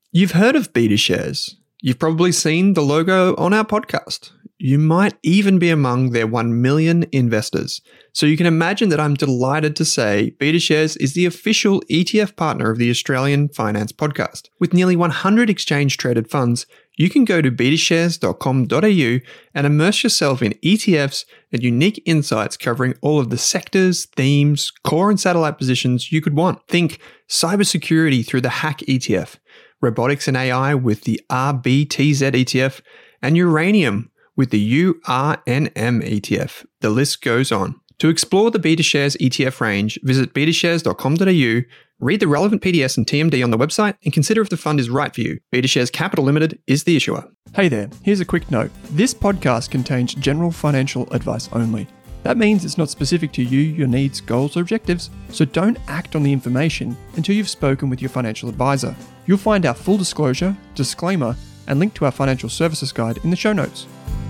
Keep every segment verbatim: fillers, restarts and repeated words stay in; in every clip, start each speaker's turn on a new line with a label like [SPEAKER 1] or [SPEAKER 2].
[SPEAKER 1] You've heard of BetaShares. You've probably seen the logo on our podcast. You might even be among their one million investors. So you can imagine that I'm delighted to say BetaShares is the official E T F partner of the Australian Finance Podcast. With nearly one hundred exchange-traded funds, you can go to beta shares dot com dot a u and immerse yourself in E T Fs and unique insights covering all of the sectors, themes, core and satellite positions you could want. Think cybersecurity through the Hack E T F, robotics and A I with the R B T Z E T F, and uranium with the U R N M E T F. The list goes on. To explore the BetaShares E T F range, visit beta shares dot com dot a u, read the relevant P D S and T M D on the website, and consider if the fund is right for you. BetaShares Capital Limited is the issuer.
[SPEAKER 2] Hey there, here's a quick note. This podcast contains general financial advice only. That means it's not specific to you, your needs, goals, or objectives, so don't act on the information until you've spoken with your financial advisor. You'll find our full disclosure, disclaimer, and link to our financial services guide in the show notes.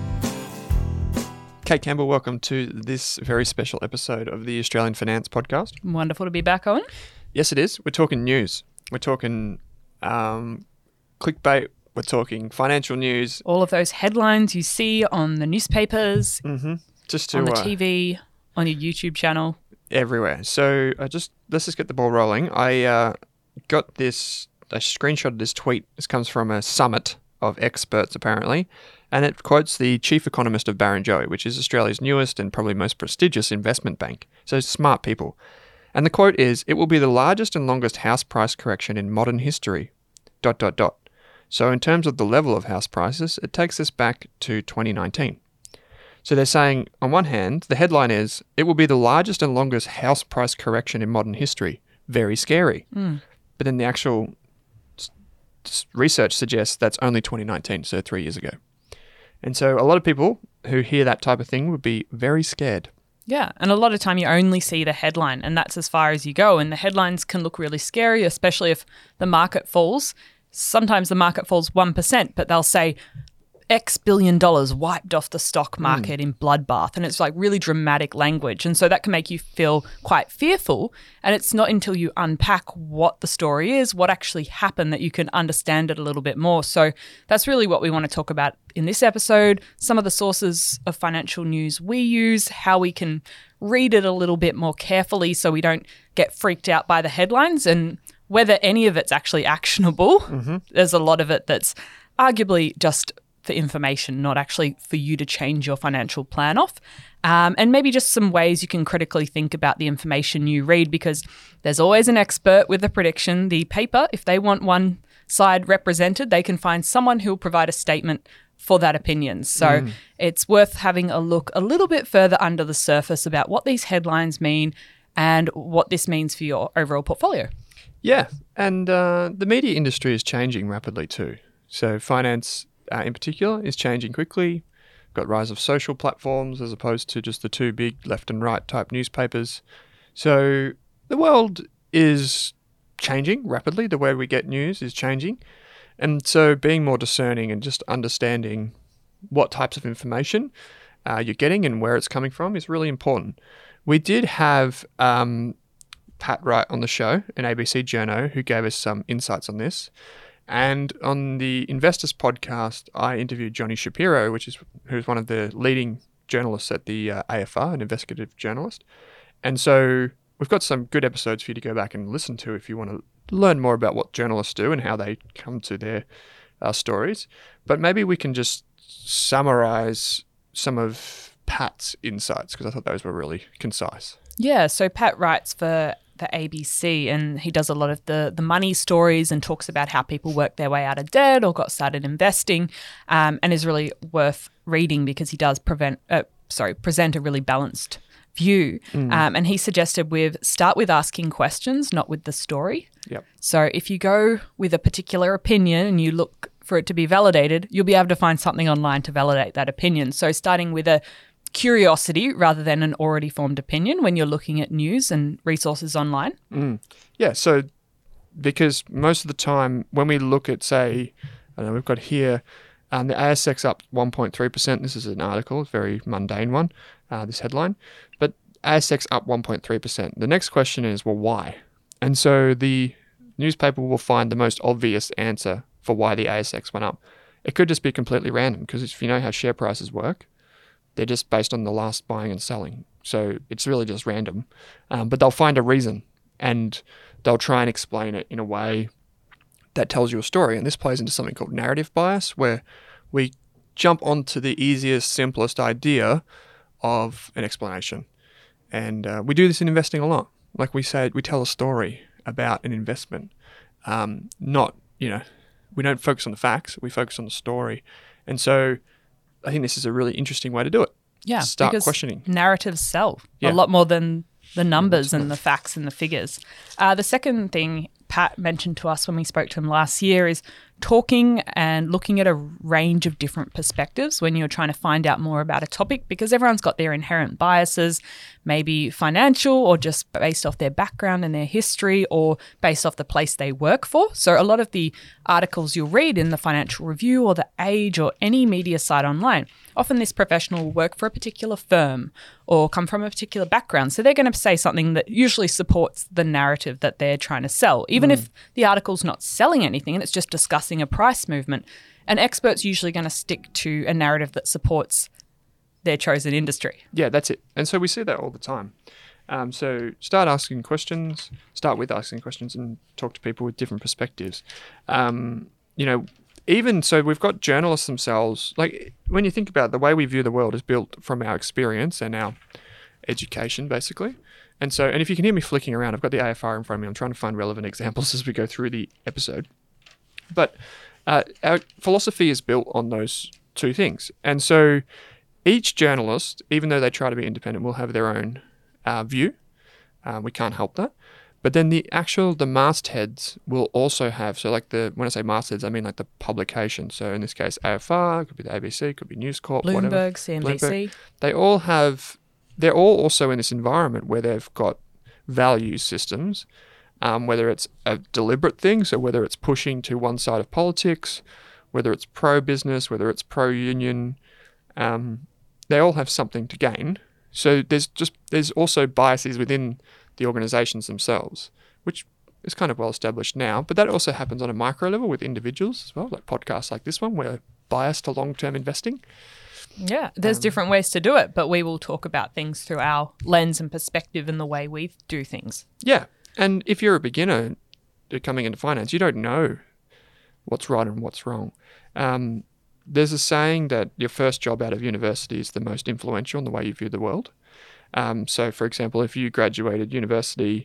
[SPEAKER 2] Kate Campbell, welcome to this very special episode of the Australian Finance Podcast.
[SPEAKER 3] Wonderful to be back on.
[SPEAKER 2] Yes, it is. We're talking news. We're talking um, clickbait. We're talking financial news.
[SPEAKER 3] All of those headlines you see on the newspapers,
[SPEAKER 2] mm-hmm. just to,
[SPEAKER 3] on the
[SPEAKER 2] uh,
[SPEAKER 3] T V, on your YouTube channel.
[SPEAKER 2] Everywhere. So uh, just let's just get the ball rolling. I uh, got this, I screenshotted this tweet. This comes from a summit of experts, apparently. And it quotes the chief economist of Barrenjoey, which is Australia's newest and probably most prestigious investment bank. So smart people. And the quote is, "It will be the largest and longest house price correction in modern history, dot, dot, dot." So in terms of the level of house prices, it takes us back to twenty nineteen. So they're saying, on one hand, the headline is, "It will be the largest and longest house price correction in modern history." Very scary.
[SPEAKER 3] Mm.
[SPEAKER 2] But then the actual s- s- research suggests that's only twenty nineteen, so three years ago. And so a lot of people who hear that type of thing would be very scared.
[SPEAKER 3] Yeah, and a lot of time you only see the headline, and that's as far as you go. And the headlines can look really scary, especially if the market falls. Sometimes the market falls one percent, but they'll say X billion dollars wiped off the stock market mm. in bloodbath. And it's like really dramatic language. And so that can make you feel quite fearful. And it's not until you unpack what the story is, what actually happened, that you can understand it a little bit more. So that's really what we want to talk about in this episode. Some of the sources of financial news we use, how we can read it a little bit more carefully so we don't get freaked out by the headlines, and whether any of it's actually actionable.
[SPEAKER 2] Mm-hmm.
[SPEAKER 3] There's a lot of it that's arguably just for information, not actually for you to change your financial plan off. Um, and maybe just some ways you can critically think about the information you read, because there's always an expert with a prediction. The paper, if they want one side represented, they can find someone who will provide a statement for that opinion. So mm. it's worth having a look a little bit further under the surface about what these headlines mean and what this means for your overall portfolio.
[SPEAKER 2] Yeah, and uh, the media industry is changing rapidly too. So finance Uh, in particular, is changing quickly. Got rise of social platforms as opposed to just the two big left and right type newspapers. So the world is changing rapidly. The way we get news is changing. And so being more discerning and just understanding what types of information uh, you're getting and where it's coming from is really important. We did have um, Pat Wright on the show, an A B C journo, who gave us some insights on this. And on the Investors podcast, I interviewed Johnny Shapiro, which is who's one of the leading journalists at the uh, A F R, an investigative journalist. And so we've got some good episodes for you to go back and listen to if you want to learn more about what journalists do and how they come to their uh, stories. But maybe we can just summarize some of Pat's insights, because I thought those were really concise.
[SPEAKER 3] Yeah, so Pat writes for the A B C, and he does a lot of the the money stories and talks about how people worked their way out of debt or got started investing, um, and is really worth reading because he does prevent, uh, sorry, present a really balanced view.
[SPEAKER 2] Mm.
[SPEAKER 3] Um, and he suggested with start with asking questions, not with the story.
[SPEAKER 2] Yep.
[SPEAKER 3] So if you go with a particular opinion and you look for it to be validated, you'll be able to find something online to validate that opinion. So starting with a curiosity rather than an already formed opinion when you're looking at news and resources online.
[SPEAKER 2] Mm. Yeah, so because most of the time when we look at, say, I know we've got here, um, the A S X up one point three percent. This is an article, a very mundane one, uh, this headline. But A S X up one point three percent. The next question is, well, why? And so the newspaper will find the most obvious answer for why the A S X went up. It could just be completely random, because if you know how share prices work, they're just based on the last buying and selling. So it's really just random. Um, but they'll find a reason, and they'll try and explain it in a way that tells you a story. And this plays into something called narrative bias, where we jump onto the easiest, simplest idea of an explanation. And uh, we do this in investing a lot. Like we said, we tell a story about an investment. Um, not, you know, we don't focus on the facts, we focus on the story. And so I think this is a really interesting way to do it.
[SPEAKER 3] Yeah,
[SPEAKER 2] Start
[SPEAKER 3] because
[SPEAKER 2] questioning.
[SPEAKER 3] narratives sell
[SPEAKER 2] Yeah.
[SPEAKER 3] a lot more than the numbers and the facts and the figures. Uh, the second thing Pat mentioned to us when we spoke to him last year is talking and looking at a range of different perspectives when you're trying to find out more about a topic, because everyone's got their inherent biases, maybe financial or just based off their background and their history or based off the place they work for. So a lot of the articles you'll read in the Financial Review or the Age or any media site online, often this professional will work for a particular firm or come from a particular background. So they're going to say something that usually supports the narrative that they're trying to sell, even mm. if the article's not selling anything and it's just discussing a price movement. An expert's usually going to stick to a narrative that supports their chosen industry.
[SPEAKER 2] Yeah, that's it. And so we see that all the time. Um, so start asking questions, start with asking questions and talk to people with different perspectives. Um, you know, even so we've got journalists themselves. Like when you think about it, the way we view the world is built from our experience and our education, basically. And so, and if you can hear me flicking around, I've got the A F R in front of me. I'm trying to find relevant examples as we go through the episode. But uh, our philosophy is built on those two things. And so each journalist, even though they try to be independent, will have their own uh, view. Uh, we can't help that. But then the actual, the mastheads will also have, so like the, when I say mastheads, I mean like the publication. So in this case, A F R, it could be the A B C, it could be News Corp,
[SPEAKER 3] Bloomberg,
[SPEAKER 2] whatever.
[SPEAKER 3] C N B C.
[SPEAKER 2] Bloomberg. They all have, they're all also in this environment where they've got value systems, um, whether it's a deliberate thing, so whether it's pushing to one side of politics, whether it's pro-business, whether it's pro-union, um, they all have something to gain. So there's just, there's also biases within the organizations themselves, which is kind of well established now, but that also happens on a micro level with individuals as well, like podcasts like this one, we're biased to long-term investing.
[SPEAKER 3] Yeah, there's
[SPEAKER 2] Um,
[SPEAKER 3] different ways to do it, but we will talk about things through our lens and perspective and the way we do things.
[SPEAKER 2] Yeah, and if you're a beginner coming into finance, you don't know what's right and what's wrong. Um, there's a saying that your first job out of university is the most influential in the way you view the world. Um, so, for example, if you graduated university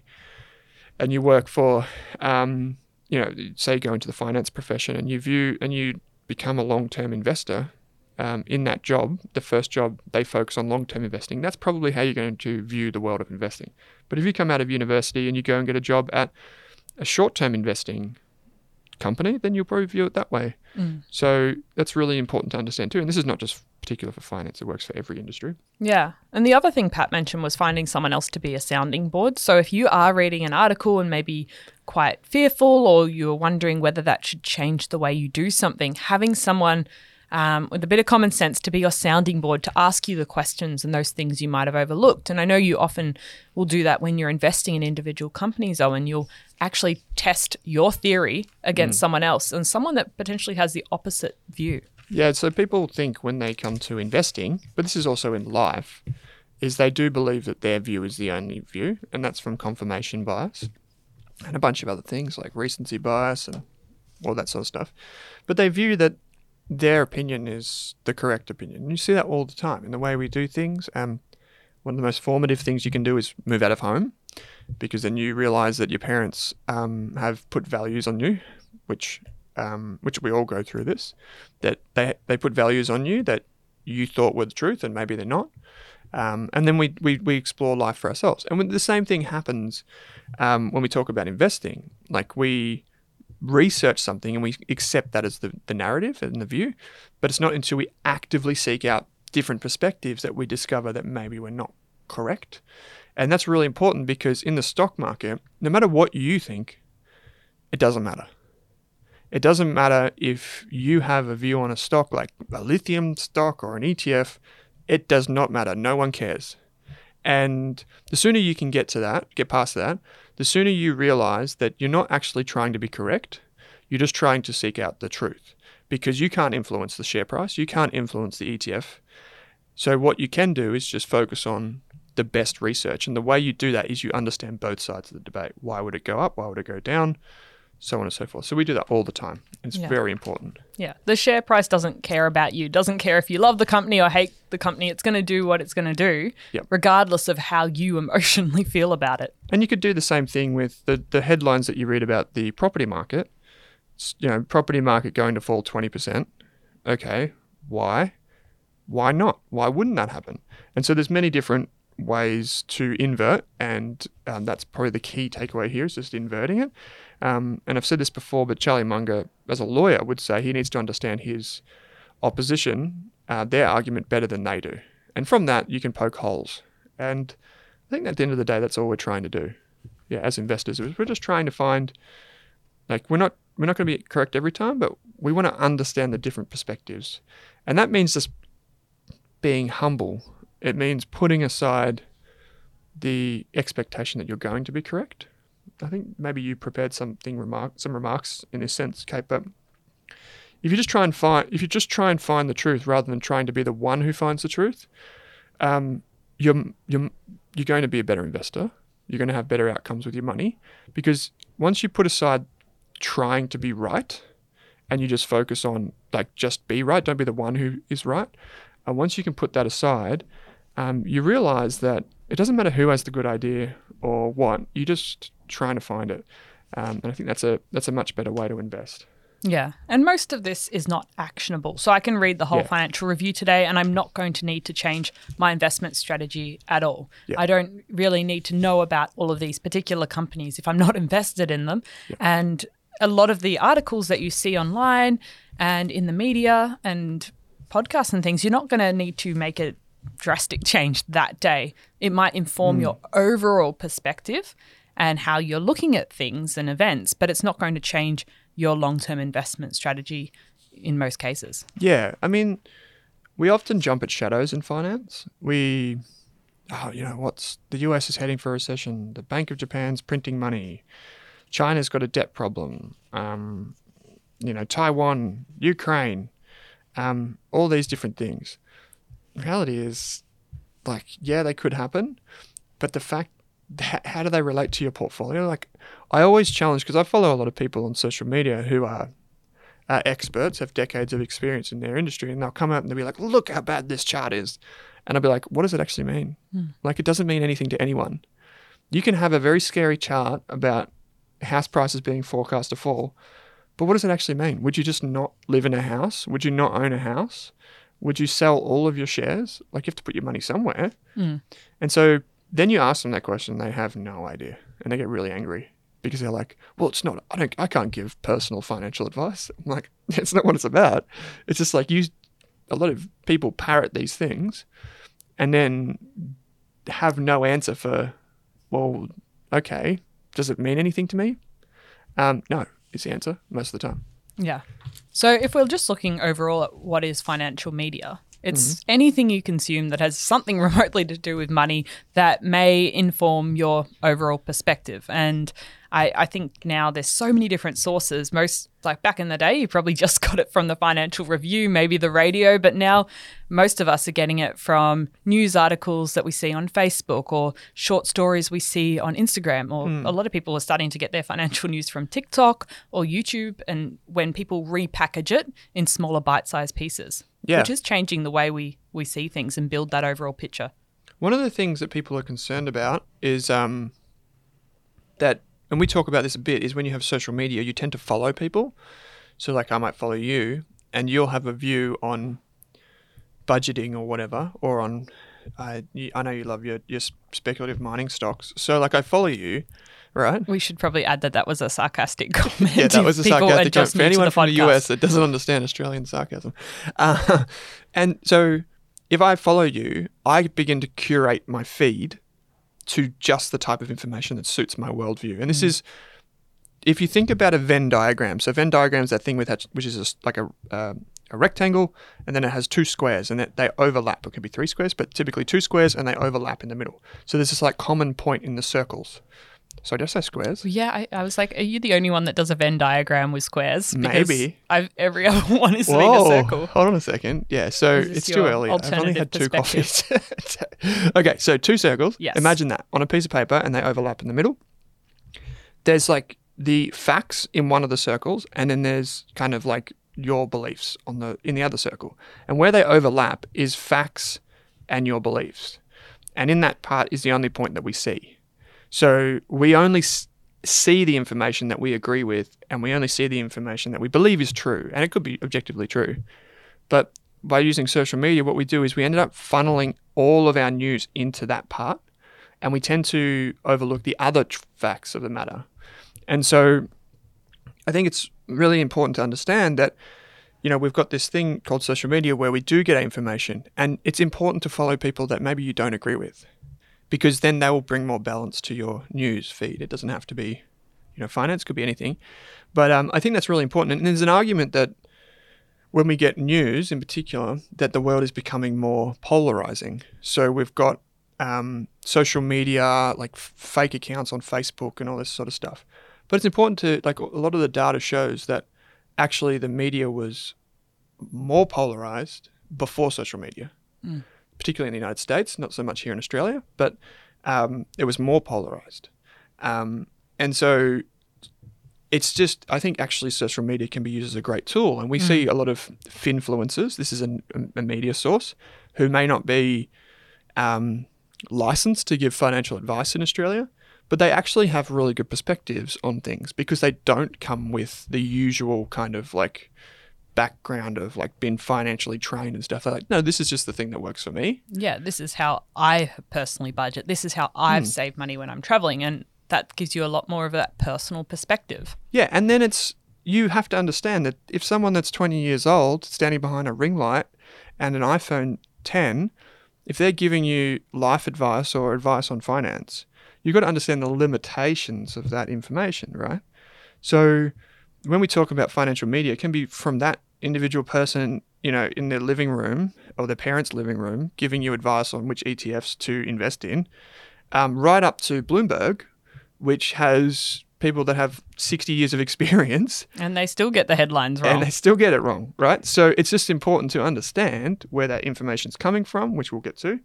[SPEAKER 2] and you work for, um, you know, say you go into the finance profession and you view and you become a long-term investor, um, in that job, the first job, they focus on long-term investing. That's probably how you're going to view the world of investing. But if you come out of university and you go and get a job at a short-term investing company, then you'll probably view it that way. Mm. So that's really important to understand too. And this is not just particular for finance, it works for every industry.
[SPEAKER 3] Yeah. And the other thing Pat mentioned was finding someone else to be a sounding board. So if you are reading an article and maybe quite fearful or you're wondering whether that should change the way you do something, having someone um, with a bit of common sense to be your sounding board, to ask you the questions and those things you might have overlooked. And I know you often will do that when you're investing in individual companies, Owen. You'll actually test your theory against mm. someone else and someone that potentially has the opposite view.
[SPEAKER 2] Yeah, so people think when they come to investing, but this is also in life, is they do believe that their view is the only view, and that's from confirmation bias and a bunch of other things like recency bias and all that sort of stuff. But they view that their opinion is the correct opinion. And you see that all the time in the way we do things. Um, one of the most formative things you can do is move out of home, because then you realize that your parents um, have put values on you, which um, which we all go through this, that they they put values on you that you thought were the truth and maybe they're not. Um, and then we, we we explore life for ourselves. And when the same thing happens um, when we talk about investing. Like we research something and we accept that as the, the narrative and the view, but it's not until we actively seek out different perspectives that we discover that maybe we're not correct. And that's really important, because in the stock market, no matter what you think, it doesn't matter. It doesn't matter if you have a view on a stock like a lithium stock or an E T F. It does not matter. No one cares. And the sooner you can get to that, get past that, the sooner you realize that you're not actually trying to be correct, you're just trying to seek out the truth, because you can't influence the share price, you can't influence the E T F. So what you can do is just focus on the best research. And the way you do that is you understand both sides of the debate. Why would it go up? Why would it go down? So on and so forth. So we do that all the time. It's
[SPEAKER 3] Yeah.
[SPEAKER 2] very important.
[SPEAKER 3] Yeah. The share price doesn't care about you, doesn't care if you love the company or hate the company. It's going to do what it's going to do,
[SPEAKER 2] Yep.
[SPEAKER 3] regardless of how you emotionally feel about it.
[SPEAKER 2] And you could do the same thing with the, the headlines that you read about the property market. It's, you know, property market going to fall twenty percent. Okay, why? Why not? Why wouldn't that happen? And so there's many different ways to invert, and um, that's probably the key takeaway here is just inverting it. Um, and I've said this before, but Charlie Munger, as a lawyer, would say he needs to understand his opposition, uh, their argument better than they do. And from that, you can poke holes. And I think at the end of the day, that's all we're trying to do. Yeah, as investors, we're just trying to find, like, we're not we're not going to be correct every time, but we want to understand the different perspectives. And that means just being humble. It means putting aside the expectation that you're going to be correct. I think maybe you prepared something remark some remarks in this sense, Kate, but if you just try and find if you just try and find the truth rather than trying to be the one who finds the truth, um, you're you're you're going to be a better investor. You're going to have better outcomes with your money, because once you put aside trying to be right and you just focus on, like, just be right, don't be the one who is right. And once you can put that aside, um, you realize that it doesn't matter who has the good idea or what, you're just trying to find it. Um, and I think that's a that's a much better way to invest.
[SPEAKER 3] Yeah. And most of this is not actionable. So I can read the whole
[SPEAKER 2] Yeah.
[SPEAKER 3] financial review today and I'm not going to need to change my investment strategy at all.
[SPEAKER 2] Yeah.
[SPEAKER 3] I don't really need to know about all of these particular companies if I'm not invested in them.
[SPEAKER 2] Yeah.
[SPEAKER 3] And a lot of the articles that you see online and in the media and podcasts and things, you're not going to need to make a drastic change that day. It might inform mm. your overall perspective and how you're looking at things and events, but it's not going to change your long-term investment strategy in most cases.
[SPEAKER 2] Yeah. I mean, we often jump at shadows in finance. We, oh, you know, what's the U S is heading for a recession. The Bank of Japan's printing money. China's got a debt problem. Um, you know, Taiwan, Ukraine, um, all these different things. The reality is, like, yeah, they could happen, but the fact that, how do they relate to your portfolio? Like, I always challenge, because I follow a lot of people on social media who are, are experts, have decades of experience in their industry, and they'll come out and they'll be like, look how bad this chart is. And I'll be like, what does it actually mean? Mm. Like, it doesn't mean anything to anyone. You can have a very scary chart about house prices being forecast to fall, but what does it actually mean? Would you just not live in a house? Would you not own a house? Would you sell all of your shares? Like, you have to put your money somewhere.
[SPEAKER 3] Mm.
[SPEAKER 2] And so then you ask them that question, they have no idea, and they get really angry because they're like, well, it's not, I don't, I can't give personal financial advice. I'm like, it's not what it's about. It's just like you, a lot of people parrot these things and then have no answer for, well, okay, does it mean anything to me? Um, no, is the answer most of the time.
[SPEAKER 3] Yeah. So if we're just looking overall at what is financial media, it's
[SPEAKER 2] Mm-hmm.
[SPEAKER 3] anything you consume that has something remotely to do with money that may inform your overall perspective. And I, I think now there's so many different sources. Most, like back in the day, you probably just got it from the Financial Review, maybe the radio, but now most of us are getting it from news articles that we see on Facebook or short stories we see on Instagram, or
[SPEAKER 2] Mm.
[SPEAKER 3] a lot of people are starting to get their financial news from TikTok or YouTube, and when people repackage it in smaller bite-sized pieces,
[SPEAKER 2] Yeah.
[SPEAKER 3] which is changing the way we, we see things and build that overall picture.
[SPEAKER 2] One of the things that people are concerned about is um, that, and we talk about this a bit, is when you have social media, you tend to follow people. So like I might follow you and you'll have a view on budgeting or whatever, or on, uh, you, I know you love your, your speculative mining stocks. So like I follow you, right?
[SPEAKER 3] We should probably add that that was a sarcastic comment.
[SPEAKER 2] Yeah, that was a
[SPEAKER 3] if people
[SPEAKER 2] sarcastic
[SPEAKER 3] are just
[SPEAKER 2] comment. For
[SPEAKER 3] new to
[SPEAKER 2] anyone from the U
[SPEAKER 3] podcast.
[SPEAKER 2] S that doesn't understand Australian sarcasm. Uh, and so if I follow you, I begin to curate my feed to just the type of information that suits my worldview. And this mm. is, if you think about a Venn diagram, so Venn diagram is that thing with that, which is a, like a, uh, a rectangle, and then it has two squares, and they overlap. It could be three squares, but typically two squares, and they overlap in the middle. So there's this like common point in the circles. So did I say squares?
[SPEAKER 3] Yeah, I, I was like, are you the only one that does a Venn diagram with squares? Because
[SPEAKER 2] Maybe.
[SPEAKER 3] I've, every other one is doing a
[SPEAKER 2] Whoa,
[SPEAKER 3] circle.
[SPEAKER 2] hold on a second. Yeah, so
[SPEAKER 3] Is this
[SPEAKER 2] it's too
[SPEAKER 3] your
[SPEAKER 2] early. I've only had two
[SPEAKER 3] alternative
[SPEAKER 2] coffees. Okay, so two circles.
[SPEAKER 3] Yes.
[SPEAKER 2] Imagine that on a piece of paper and they overlap in the middle. There's like the facts in one of the circles and then there's kind of like your beliefs on the in the other circle. And where they overlap is facts and your beliefs. And in that part is the only point that we see. So we only s- see the information that we agree with and we only see the information that we believe is true. And it could be objectively true. But by using social media, what we do is we ended up funneling all of our news into that part and we tend to overlook the other tr- facts of the matter. And so I think it's really important to understand that, you know, we've got this thing called social media where we do get information and it's important to follow people that maybe you don't agree with because then they will bring more balance to your news feed. It doesn't have to be, you know, finance, could be anything. But um, I think that's really important. And there's an argument that when we get news in particular, that the world is becoming more polarizing. So we've got um, social media, like f- fake accounts on Facebook and all this sort of stuff. But it's important to, like, a lot of the data shows that actually the media was more polarized before social media, mm. particularly in the United States, not so much here in Australia, but um, it was more polarized. Um, and so it's just, I think actually social media can be used as a great tool. And we mm. see a lot of finfluencers, this is an, a media source, who may not be um, licensed to give financial advice in Australia, but they actually have really good perspectives on things because they don't come with the usual kind of like background of like being financially trained and stuff. They're like, no, this is just the thing that works for me.
[SPEAKER 3] Yeah, this is how I personally budget. This is how I've hmm. saved money when I'm traveling. And that gives you a lot more of that personal perspective.
[SPEAKER 2] Yeah, and then it's, you have to understand that if someone that's twenty years old standing behind a ring light and an iPhone ten, if they're giving you life advice or advice on finance, you've got to understand the limitations of that information, right? So when we talk about financial media, it can be from that individual person, you know, in their living room or their parents' living room, giving you advice on which E T Fs to invest in, um, right up to Bloomberg, which has people that have sixty years of experience.
[SPEAKER 3] And they still get the headlines wrong.
[SPEAKER 2] And they still get it wrong, right? So it's just important to understand where that information's coming from, which we'll get to,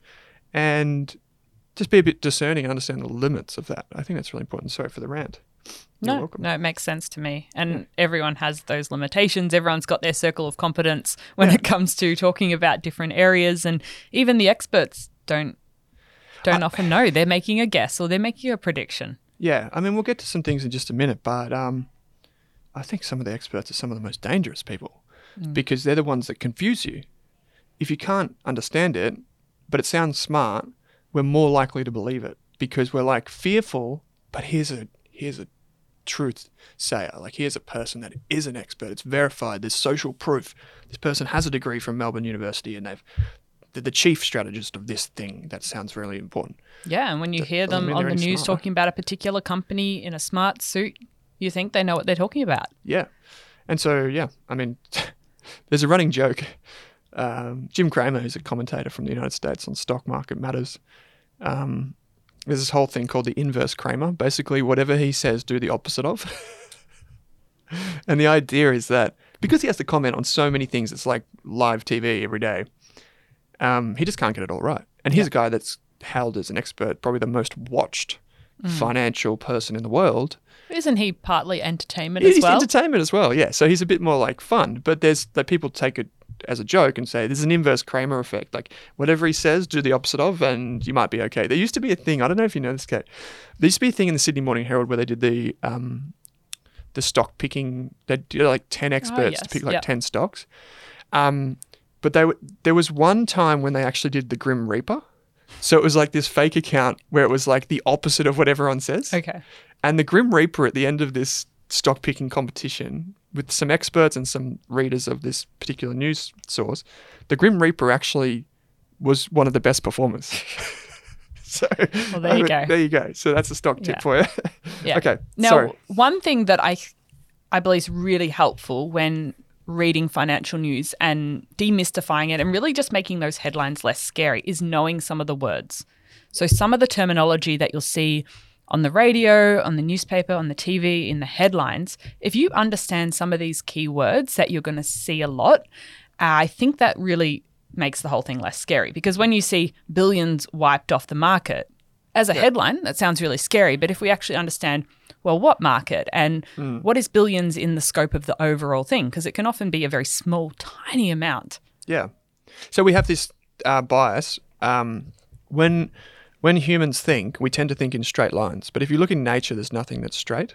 [SPEAKER 2] and just be a bit discerning and understand the limits of that. I think that's really important. Sorry for the rant. You're
[SPEAKER 3] no,
[SPEAKER 2] welcome.
[SPEAKER 3] no, it makes sense to me. And yeah. everyone has those limitations. Everyone's got their circle of competence when yeah. it comes to talking about different areas. And even the experts don't don't uh, often know. They're making a guess or they're making a prediction.
[SPEAKER 2] Yeah, I mean, we'll get to some things in just a minute, but um, I think some of the experts are some of the most dangerous people mm. because they're the ones that confuse you. If you can't understand it, but it sounds smart, we're more likely to believe it because we're like fearful, but here's a here's a truth sayer. Like here's a person that is an expert. It's verified. There's social proof. This person has a degree from Melbourne University and they've they're the chief strategist of this thing. That sounds really important.
[SPEAKER 3] Yeah, and when you that hear them on the news smart. talking about a particular company in a smart suit, you think they know what they're talking about.
[SPEAKER 2] Yeah. And so, yeah, I mean, there's a running joke. Um, Jim Cramer, who's a commentator from the United States on Stock Market Matters, um, there's this whole thing called the inverse Cramer. Basically, whatever he says, do the opposite of. And the idea is that because he has to comment on so many things, it's like live T V every day, um, he just can't get it all right. And he's yeah. a guy that's hailed as an expert, probably the most watched mm. financial person in the world.
[SPEAKER 3] Isn't he partly entertainment
[SPEAKER 2] he's
[SPEAKER 3] as well?
[SPEAKER 2] He's entertainment as well, yeah. So he's a bit more like fun. But there's like people take it as a joke and say there's an inverse Cramer effect. Like whatever he says, do the opposite of, and you might be okay. There used to be a thing. I don't know if you know this, Kate. There used to be a thing in the Sydney Morning Herald where they did the um, the stock picking. They did like ten experts oh, yes. to pick like yep. ten stocks. Um, but they there was one time when they actually did the Grim Reaper. So it was like this fake account where it was like the opposite of what everyone says.
[SPEAKER 3] Okay.
[SPEAKER 2] And the Grim Reaper at the end of this stock picking competition with some experts and some readers of this particular news source, the Grim Reaper actually was one of the best performers. So
[SPEAKER 3] well, there you go.
[SPEAKER 2] There you go. So that's a stock tip
[SPEAKER 3] yeah.
[SPEAKER 2] for you.
[SPEAKER 3] Yeah.
[SPEAKER 2] Okay.
[SPEAKER 3] Now,
[SPEAKER 2] sorry.
[SPEAKER 3] one thing that I, I believe is really helpful when reading financial news and demystifying it and really just making those headlines less scary is knowing some of the words. So some of the terminology that you'll see on the radio, on the newspaper, on the T V, in the headlines, if you understand some of these keywords that you're going to see a lot, uh, I think that really makes the whole thing less scary. Because when you see billions wiped off the market, as a yeah. headline, that sounds really scary. But if we actually understand, well, what market and mm. what is billions in the scope of the overall thing? Because it can often be a very small, tiny amount.
[SPEAKER 2] Yeah. So we have this uh, bias. Um, when when humans think, we tend to think in straight lines. But if you look in nature, there's nothing that's straight.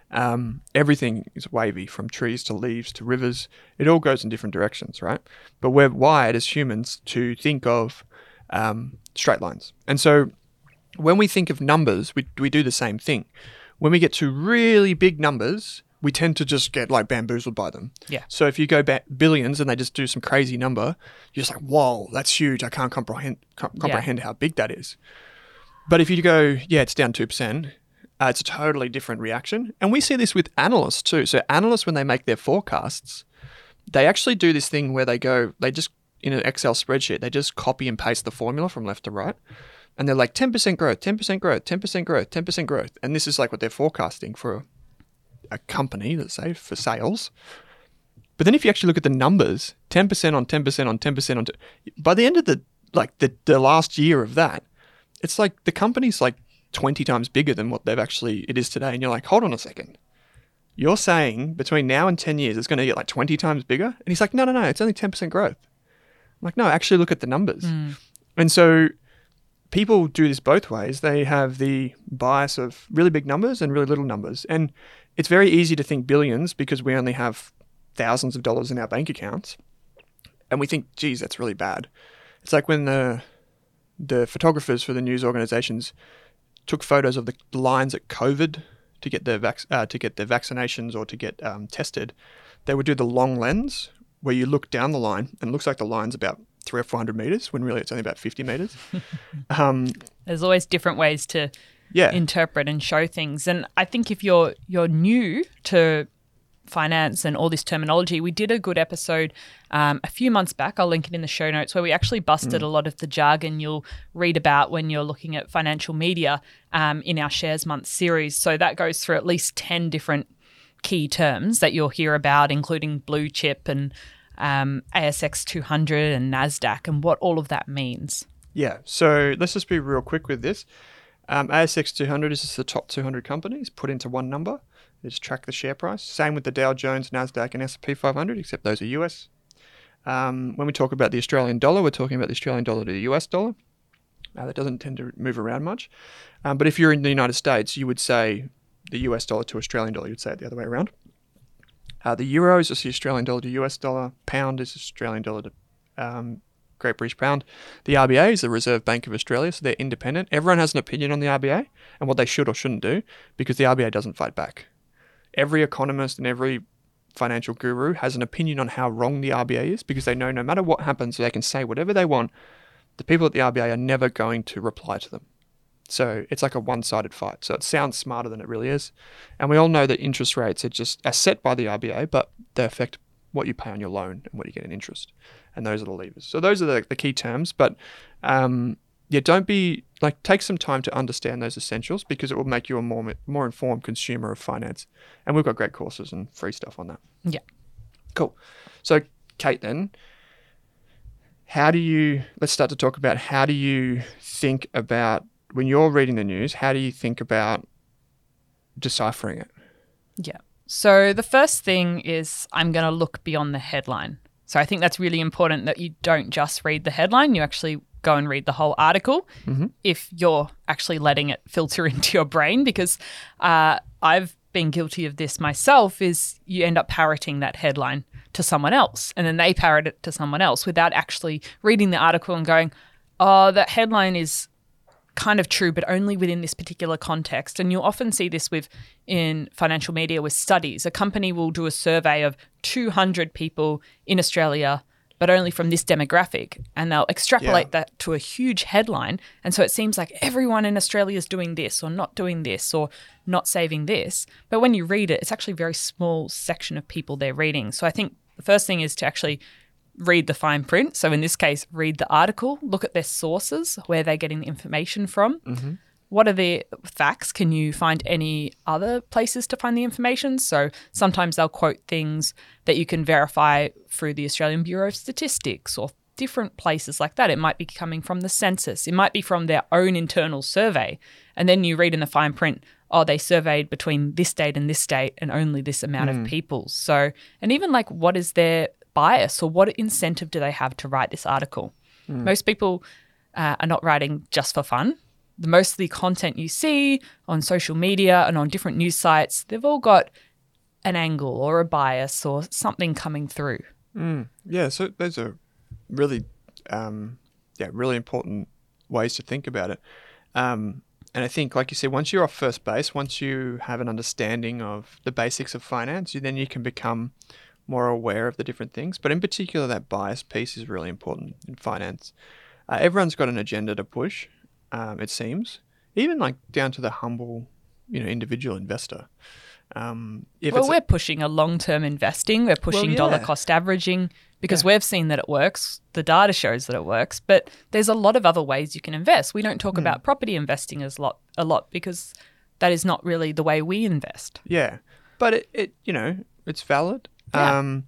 [SPEAKER 2] Um, everything is wavy, from trees to leaves to rivers. It all goes in different directions, right? But we're wired as humans to think of um, straight lines. And so when we think of numbers, we we do the same thing. When we get to really big numbers, we tend to just get like bamboozled by them.
[SPEAKER 3] Yeah.
[SPEAKER 2] So if you go back billions and they just do some crazy number, you're just like, whoa, that's huge. I can't comprehend com- comprehend yeah. how big that is. But if you go, yeah, it's down two percent, uh, it's a totally different reaction. And we see this with analysts too. So analysts, when they make their forecasts, they actually do this thing where they go, they just, in an Excel spreadsheet, they just copy and paste the formula from left to right. And they're like ten percent growth, ten percent growth, ten percent growth, ten percent growth. And this is like what they're forecasting for a company, let's say, for sales. But then if you actually look at the numbers, ten percent on ten percent on ten percent on, t- by the end of the, like the, the last year of that, it's like the company's like twenty times bigger than what they've actually, it is today. And you're like, hold on a second. You're saying between now and ten years, it's going to get like twenty times bigger? And he's like, no, no, no, it's only ten percent growth. I'm like, no, actually look at the numbers. Mm. And so people do this both ways. They have the bias of really big numbers and really little numbers. And it's very easy to think billions because we only have thousands of dollars in our bank accounts. And we think, geez, that's really bad. It's like when the the photographers for the news organizations took photos of the lines at COVID to get their vac- uh, to get their vaccinations or to get um, tested. They would do the long lens where you look down the line and it looks like the line's about three or four hundred meters when really it's only about fifty meters. Um,
[SPEAKER 3] There's always different ways to
[SPEAKER 2] yeah.
[SPEAKER 3] interpret and show things. And I think if you're you're new to finance and all this terminology, we did a good episode um, a few months back. I'll link it in the show notes where we actually busted mm. a lot of the jargon you'll read about when you're looking at financial media um, in our Shares Month series. So that goes through at least ten different key terms that you'll hear about, including blue chip and um, A S X two hundred and NASDAQ and what all of that means.
[SPEAKER 2] Yeah. So let's just be real quick with this. Um, A S X two hundred is just the top two hundred companies put into one number. They just track the share price. Same with the Dow Jones, NASDAQ, and S and P five hundred, except those are U S. Um, when we talk about the Australian dollar, we're talking about the Australian dollar to the U S dollar. Uh, that doesn't tend to move around much. Um, but if you're in the United States, you would say the U S dollar to Australian dollar. You'd say it the other way around. Uh, the euro is just the Australian dollar to U S dollar. Pound is Australian dollar to um, Great British Pound. The R B A is the Reserve Bank of Australia, so they're independent. Everyone has an opinion on the R B A and what they should or shouldn't do because the R B A doesn't fight back. Every economist and every financial guru has an opinion on how wrong the R B A is because they know no matter what happens, they can say whatever they want. The people at the R B A are never going to reply to them. So it's like a one-sided fight. So it sounds smarter than it really is. And we all know that interest rates are just are set by the R B A, but they affect what you pay on your loan and what you get in interest. And those are the levers. So those are the, the key terms. But um, yeah, don't be like take some time to understand those essentials because it will make you a more more informed consumer of finance. And we've got great courses and free stuff on that.
[SPEAKER 3] Yeah.
[SPEAKER 2] Cool. So Kate, then, how do you, let's start to talk about how do you think about, when you're reading the news, how do you think about deciphering it?
[SPEAKER 3] Yeah. So the first thing is I'm going to look beyond the headline. So I think that's really important that you don't just read the headline, you actually go and read the whole article mm-hmm. if you're actually letting it filter into your brain because uh, I've been guilty of this myself is you end up parroting that headline to someone else and then they parrot it to someone else without actually reading the article and going, oh, that headline is kind of true, but only within this particular context. And you'll often see this with in financial media with studies. A company will do a survey of two hundred people in Australia, but only from this demographic. And they'll extrapolate yeah. that to a huge headline. And so it seems like everyone in Australia is doing this or not doing this or not saving this. But when you read it, it's actually a very small section of people they're reading. So I think the first thing is to actually read the fine print. So in this case, read the article, look at their sources, where they're getting the information from.
[SPEAKER 2] Mm-hmm.
[SPEAKER 3] what are the facts? Can you find any other places to find the information? So sometimes they'll quote things that you can verify through the Australian Bureau of Statistics or different places like that. It might be coming from the census. It might be from their own internal survey. And then you read in the fine print, oh, they surveyed between this date and this date and only this amount mm. of people. So, and even like what is their bias or what incentive do they have to write this article? Mm. Most people uh, are not writing just for fun. The most of the content you see on social media and on different news sites, they've all got an angle or a bias or something coming through.
[SPEAKER 2] Mm. Yeah, so those are really, um, yeah, really important ways to think about it. Um, and I think, like you said, once you're off first base, once you have an understanding of the basics of finance, you, then you can become more aware of the different things. But in particular, that bias piece is really important in finance. Uh, everyone's got an agenda to push. Um, it seems, even like down to the humble, you know, individual investor. Um, if
[SPEAKER 3] well,
[SPEAKER 2] it's
[SPEAKER 3] we're
[SPEAKER 2] a,
[SPEAKER 3] pushing a long-term investing. We're pushing
[SPEAKER 2] well, yeah.
[SPEAKER 3] dollar cost averaging because
[SPEAKER 2] yeah.
[SPEAKER 3] we've seen that it works. The data shows that it works, but there's a lot of other ways you can invest. We don't talk mm. about property investing as lot a lot because that is not really the way we invest.
[SPEAKER 2] Yeah, but it, it you know, it's valid.
[SPEAKER 3] Yeah.
[SPEAKER 2] Um,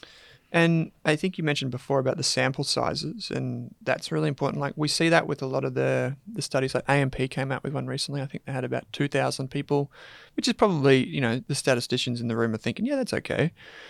[SPEAKER 2] And I think you mentioned before about the sample sizes, and that's really important. Like we see that with a lot of the, the studies, like A M P came out with one recently. I think they had about two thousand people, which is probably, you know, the statisticians in the room are thinking, yeah, that's okay.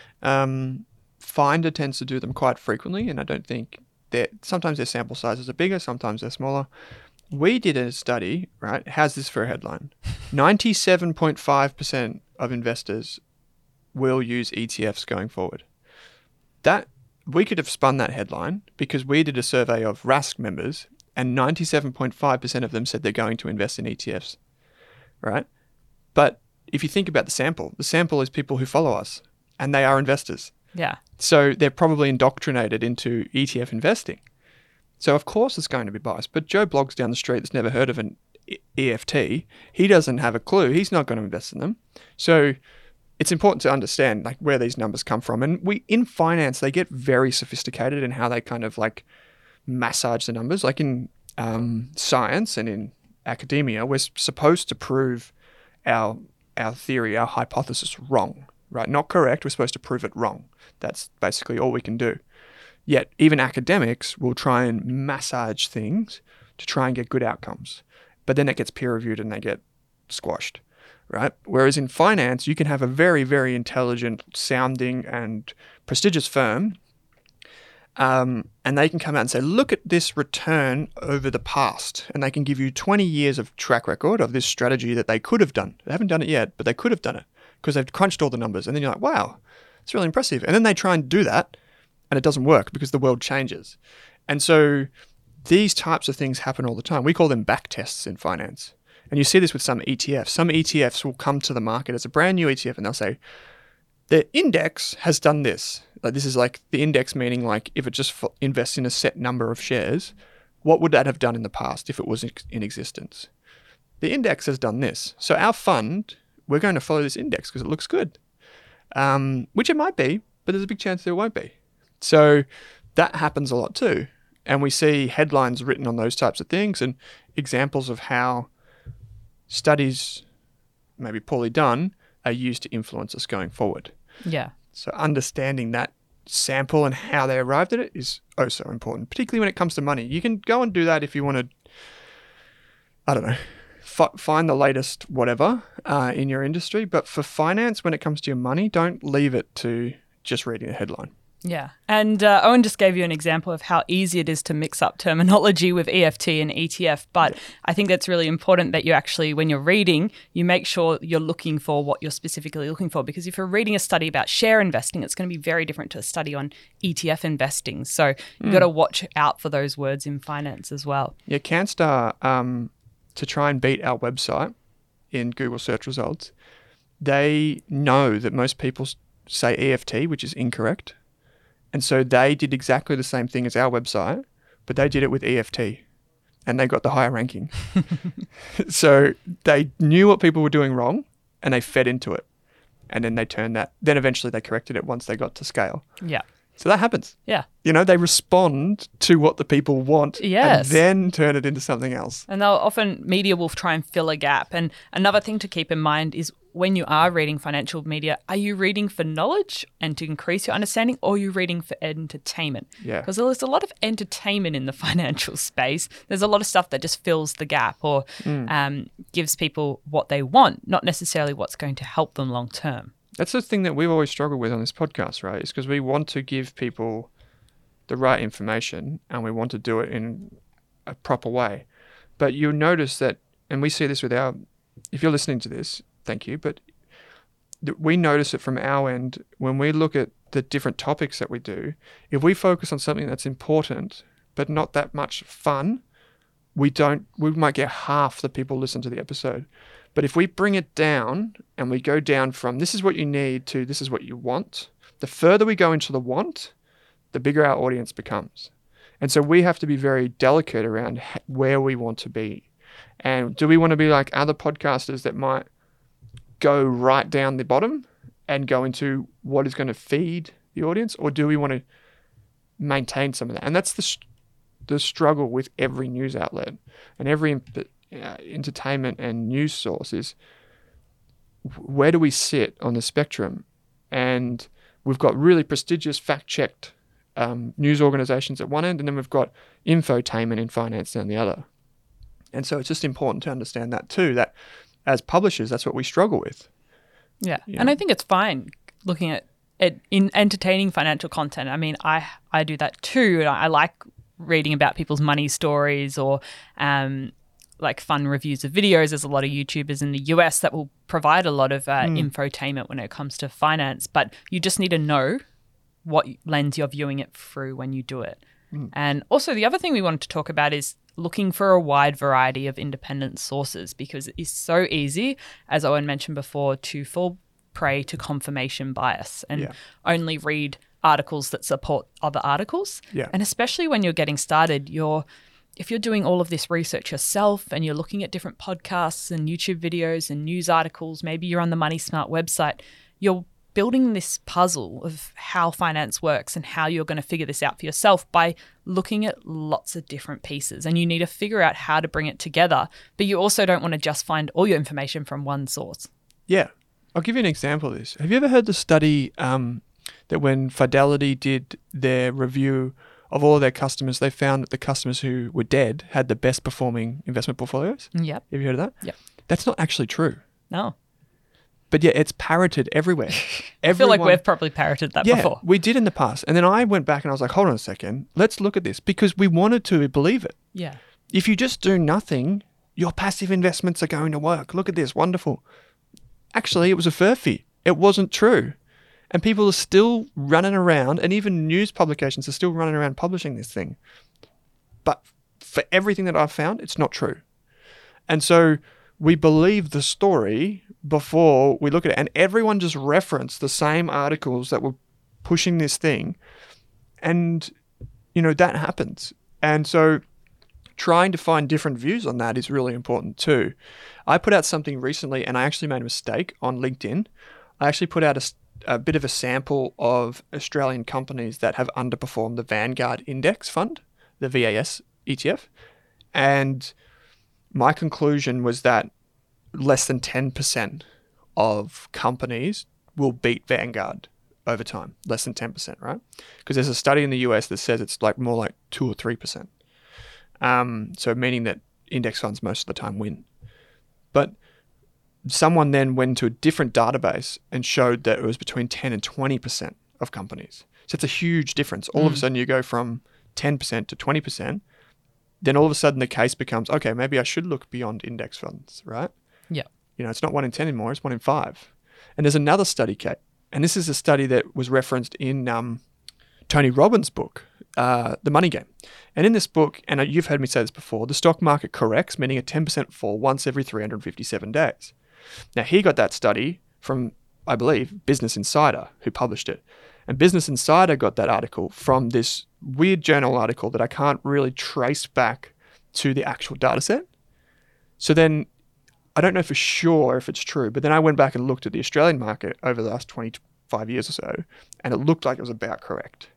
[SPEAKER 2] Um, Finder tends to do them quite frequently, and I don't think that sometimes their sample sizes are bigger, sometimes they're smaller. We did a study, right? How's this for a headline? ninety-seven point five percent of investors will use E T Fs going forward. That we could have spun that headline because we did a survey of Rask members and ninety-seven point five percent of them said they're going to invest in E T Fs, right? But if you think about the sample, the sample is people who follow us and they are investors.
[SPEAKER 3] Yeah.
[SPEAKER 2] So they're probably indoctrinated into E T F investing. So of course it's going to be biased. But Joe Bloggs down the street that's never heard of an E F T, he doesn't have a clue. He's not going to invest in them. So it's important to understand like where these numbers come from. And we in finance, they get very sophisticated in how they kind of like massage the numbers. Like in um, science and in academia, we're supposed to prove our our theory, our hypothesis wrong, right? Not correct. We're supposed to prove it wrong. That's basically all we can do. Yet even academics will try and massage things to try and get good outcomes. But then it gets peer reviewed and they get squashed. Right? Whereas in finance, you can have a very, very intelligent sounding and prestigious firm, um, and they can come out and say, look at this return over the past. And they can give you twenty years of track record of this strategy that they could have done. They haven't done it yet, but they could have done it because they've crunched all the numbers. And then you're like, wow, it's really impressive. And then they try and do that, and it doesn't work because the world changes. And so these types of things happen all the time. We call them back tests in finance. And you see this with some E T Fs. Some E T Fs will come to the market as a brand new E T F and they'll say, the index has done this. Like this is like the index meaning like if it just f- invests in a set number of shares, what would that have done in the past if it was in existence? The index has done this. So our fund, we're going to follow this index because it looks good, um, which it might be, but there's a big chance there won't be. So that happens a lot too. And we see headlines written on those types of things and examples of how studies, maybe poorly done, are used to influence us going forward.
[SPEAKER 3] Yeah.
[SPEAKER 2] So understanding that sample and how they arrived at it is oh so important, particularly when it comes to money. You can go and do that if you want to, I don't know, f- find the latest whatever uh, in your industry. But for finance, when it comes to your money, don't leave it to just reading a headline.
[SPEAKER 3] Yeah. And uh, Owen just gave you an example of how easy it is to mix up terminology with E F T and E T F. But I think that's really important that you actually, when you're reading, you make sure you're looking for what you're specifically looking for. Because if you're reading a study about share investing, it's going to be very different to a study on E T F investing. So you've mm. got to watch out for those words in finance as well.
[SPEAKER 2] Yeah, CanStar, um, to try and beat our website in Google search results, they know that most people say E F T, which is incorrect. And so they did exactly the same thing as our website, but they did it with E F T and they got the higher ranking. So they knew what people were doing wrong and they fed into it. And then they turned that, then eventually they corrected it once they got to scale.
[SPEAKER 3] Yeah.
[SPEAKER 2] So that happens.
[SPEAKER 3] Yeah.
[SPEAKER 2] You know, they respond to what the people want
[SPEAKER 3] Yes.
[SPEAKER 2] and then turn it into something else.
[SPEAKER 3] And they'll often, media will try and fill a gap. And another thing to keep in mind is when you are reading financial media, are you reading for knowledge and to increase your understanding, or are you reading for entertainment?
[SPEAKER 2] Yeah.
[SPEAKER 3] Because there's a lot of entertainment in the financial space. There's a lot of stuff that just fills the gap or
[SPEAKER 2] Mm.
[SPEAKER 3] um, gives people what they want, not necessarily what's going to help them long term.
[SPEAKER 2] That's the thing that we've always struggled with on this podcast, right? Is because we want to give people the right information and we want to do it in a proper way. But you'll notice that, and we see this with our, if you're listening to this, thank you, but th- we notice it from our end when we look at the different topics that we do. If we focus on something that's important but not that much fun, we don't, we might get half the people listen to the episode. But if we bring it down and we go down from this is what you need to this is what you want, the further we go into the want, the bigger our audience becomes. And so we have to be very delicate around h- where we want to be. And do we want to be like other podcasters that might go right down the bottom and go into what is going to feed the audience? Or do we want to maintain some of that? And that's the, st- the struggle with every news outlet and every imp- uh, entertainment and news source is where do we sit on the spectrum? And we've got really prestigious fact-checked um, news organizations at one end, and then we've got infotainment in finance down the other. And so it's just important to understand that too, that as publishers, that's what we struggle with.
[SPEAKER 3] Yeah.
[SPEAKER 2] Yeah.
[SPEAKER 3] And I think it's fine looking at it in entertaining financial content. I mean, I, I do that too. And I, I like reading about people's money stories or um, like fun reviews of videos. There's a lot of YouTubers in the U S that will provide a lot of uh, mm. infotainment when it comes to finance, but you just need to know what lens you're viewing it through when you do it. Mm. And also the other thing we wanted to talk about is looking for a wide variety of independent sources, because it is so easy, as Owen mentioned before, to fall prey to confirmation bias and
[SPEAKER 2] Yeah.
[SPEAKER 3] only read articles that support other articles.
[SPEAKER 2] Yeah.
[SPEAKER 3] And especially when you're getting started, you're if you're doing all of this research yourself and you're looking at different podcasts and YouTube videos and news articles, maybe you're on the Money Smart website, you're building this puzzle of how finance works and how you're going to figure this out for yourself by looking at lots of different pieces. And you need to figure out how to bring it together, but you also don't want to just find all your information from one source.
[SPEAKER 2] Yeah. I'll give you an example of this. Have you ever heard the study um, that when Fidelity did their review of all of their customers, they found that the customers who were dead had the best performing investment portfolios?
[SPEAKER 3] Yep.
[SPEAKER 2] Have you heard of that?
[SPEAKER 3] Yep.
[SPEAKER 2] That's not actually true.
[SPEAKER 3] No.
[SPEAKER 2] But yeah, it's parroted everywhere.
[SPEAKER 3] I feel like we've probably parroted that
[SPEAKER 2] yeah,
[SPEAKER 3] before.
[SPEAKER 2] we did in the past. And then I went back and I was like, hold on a second. Let's look at this, because we wanted to believe it.
[SPEAKER 3] Yeah.
[SPEAKER 2] If you just do nothing, your passive investments are going to work. Look at this. Wonderful. Actually, it was a furphy. It wasn't true. And people are still running around, and even news publications are still running around publishing this thing. But for everything that I've found, it's not true. And so we believe the story before we look at it. And everyone just referenced the same articles that were pushing this thing. And, you know, that happens. And so trying to find different views on that is really important too. I put out something recently, and I actually made a mistake on LinkedIn. I actually put out a, a bit of a sample of Australian companies that have underperformed the Vanguard Index Fund, the V A S E T F. And my conclusion was that less than ten percent of companies will beat Vanguard over time. Less than ten percent, right? Because there's a study in the U S that says it's like more like two or three percent. Um, so meaning that index funds most of the time win. But someone then went to a different database and showed that it was between ten and twenty percent of companies. So it's a huge difference. All mm. of a sudden you go from ten percent to twenty percent. Then all of a sudden the case becomes, okay, maybe I should look beyond index funds, right?
[SPEAKER 3] Yeah.
[SPEAKER 2] You know, it's not one in ten anymore, it's one in five. And there's another study, Kate, and this is a study that was referenced in um, Tony Robbins' book, uh, The Money Game. And in this book, and you've heard me say this before, the stock market corrects, meaning a ten percent fall once every three hundred fifty-seven days. Now, he got that study from, I believe, Business Insider, who published it. And Business Insider got that article from this weird journal article that I can't really trace back to the actual data set. So then I don't know for sure if it's true, but then I went back and looked at the Australian market over the last twenty-five years or so, and it looked like it was about correct.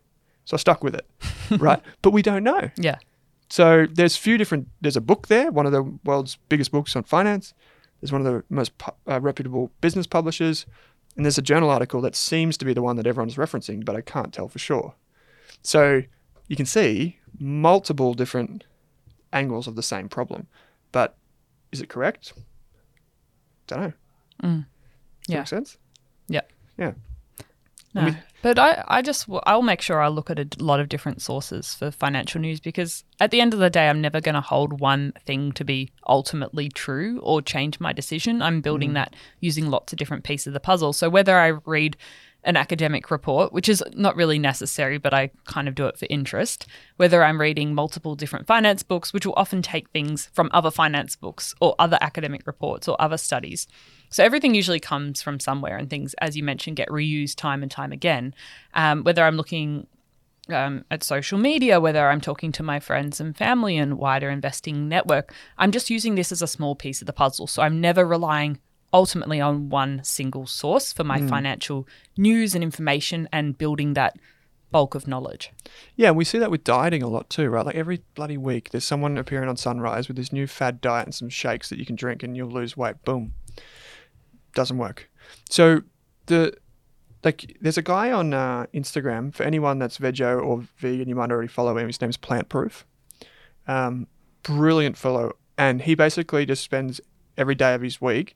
[SPEAKER 2] So I stuck with it, right? But we don't know.
[SPEAKER 3] Yeah.
[SPEAKER 2] So there's a few different, there's a book there, one of the world's biggest books on finance. There's one of the most pu- uh, reputable business publishers. And there's a journal article that seems to be the one that everyone's referencing, but I can't tell for sure. So you can see multiple different angles of the same problem. But is it correct? Don't know.
[SPEAKER 3] Mm.
[SPEAKER 2] Does
[SPEAKER 3] Yeah.
[SPEAKER 2] that make sense?
[SPEAKER 3] Yeah.
[SPEAKER 2] Yeah.
[SPEAKER 3] No.
[SPEAKER 2] I mean-
[SPEAKER 3] but I, I just, I'll make sure I look at a lot of different sources for financial news, because at the end of the day, I'm never going to hold one thing to be ultimately true or change my decision. I'm building mm. that using lots of different pieces of the puzzle. So whether I read an academic report, which is not really necessary, but I kind of do it for interest, whether I'm reading multiple different finance books, which will often take things from other finance books or other academic reports or other studies. So everything usually comes from somewhere, and things, as you mentioned, get reused time and time again. Um, whether I'm looking um, at social media, whether I'm talking to my friends and family and wider investing network, I'm just using this as a small piece of the puzzle. So I'm never relying ultimately on one single source for my mm. financial news and information and building that bulk of knowledge.
[SPEAKER 2] Yeah, and we see that with dieting a lot too, right? Like every bloody week there's someone appearing on Sunrise with this new fad diet and some shakes that you can drink and you'll lose weight. Boom. Doesn't work. So the like there's a guy on uh, Instagram, for anyone that's veggie or vegan, you might already follow him. His name's Plant Proof. Um, brilliant fellow. And he basically just spends every day of his week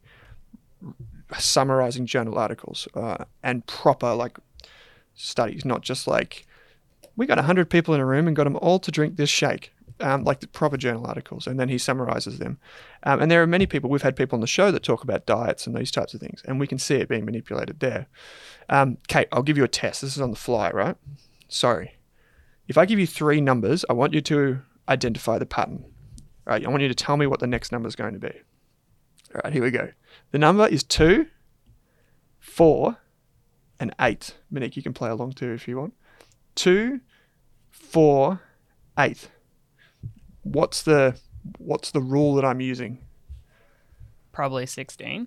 [SPEAKER 2] summarizing journal articles uh, and proper like studies, not just like we got one hundred people in a room and got them all to drink this shake, um, like the proper journal articles, and then he summarizes them. Um, and there are many people, we've had people on the show that talk about diets and these types of things, and we can see it being manipulated there. Um, Kate, I'll give you a test. This is on the fly, right? Sorry. If I give you three numbers, I want you to identify the pattern. All right, I want you to tell me what the next number is going to be. All right, here we go. The number is two, four, and eight. Monique, you can play along too if you want. Two, four, eight. What's the what's the rule that I'm using?
[SPEAKER 3] Probably sixteen.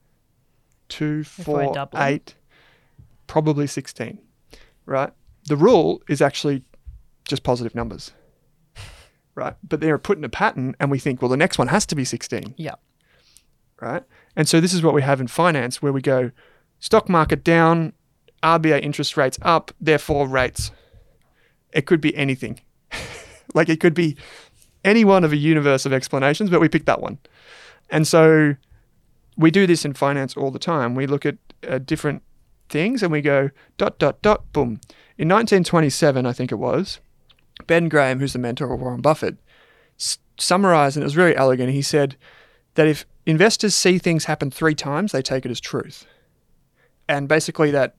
[SPEAKER 2] Two, four, eight. Probably sixteen. Right? The rule is actually just positive numbers. Right? But they're put in a pattern and we think, well, the next one has to be sixteen.
[SPEAKER 3] Yeah.
[SPEAKER 2] Right? And so this is what we have in finance, where we go stock market down, R B A interest rates up, therefore rates. It could be anything. Like it could be any one of a universe of explanations, but we picked that one. And so we do this in finance all the time. We look at uh, different things and we go dot, dot, dot, boom. In nineteen twenty-seven, I think it was, Ben Graham, who's the mentor of Warren Buffett, s- summarized, and it was very elegant. He said that if investors see things happen three times, they take it as truth. And basically that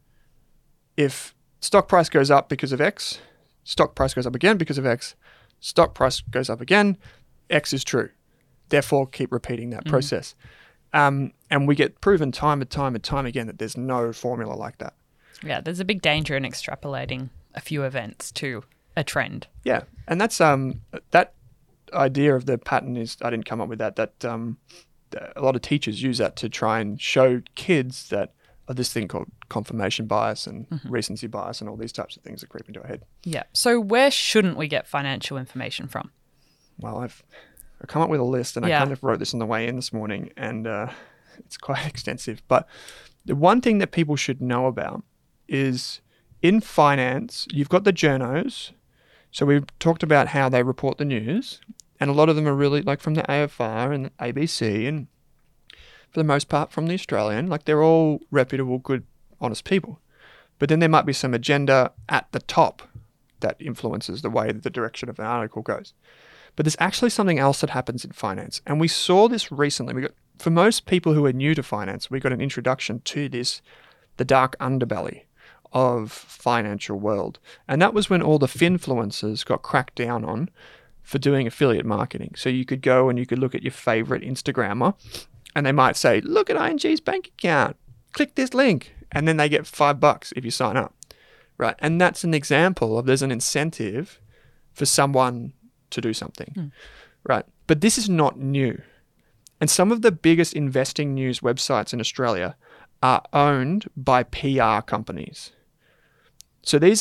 [SPEAKER 2] if stock price goes up because of X, stock price goes up again because of X, stock price goes up again, X is true. Therefore, keep repeating that mm. process. Um, and we get proven time and time and time again that there's no formula like that.
[SPEAKER 3] Yeah, there's a big danger in extrapolating a few events to a trend.
[SPEAKER 2] Yeah, and that's um that idea of the pattern is, I didn't come up with that, that um a lot of teachers use that to try and show kids that oh, this thing called confirmation bias and mm-hmm. recency bias and all these types of things that creep into our head.
[SPEAKER 3] Yeah. So where shouldn't we get financial information from?
[SPEAKER 2] Well, I've, I've come up with a list, and yeah. I kind of wrote this on the way in this morning, and uh, it's quite extensive. But the one thing that people should know about is in finance, you've got the journos. So we've talked about how they report the news, and a lot of them are really like from the A F R and the A B C, and for the most part from the Australian. Like they're all reputable, good, honest people. But then there might be some agenda at the top that influences the way that the direction of an article goes. But there's actually something else that happens in finance. And we saw this recently. We got, for most people who are new to finance, we got an introduction to this, the dark underbelly of financial world. And that was when all the finfluencers got cracked down on for doing affiliate marketing. So you could go and you could look at your favorite Instagrammer, and they might say, look at I N G's bank account, click this link, and then they get five bucks if you sign up, right? And that's an example of there's an incentive for someone to do something, mm. right? But this is not new. And some of the biggest investing news websites in Australia are owned by P R companies. So these are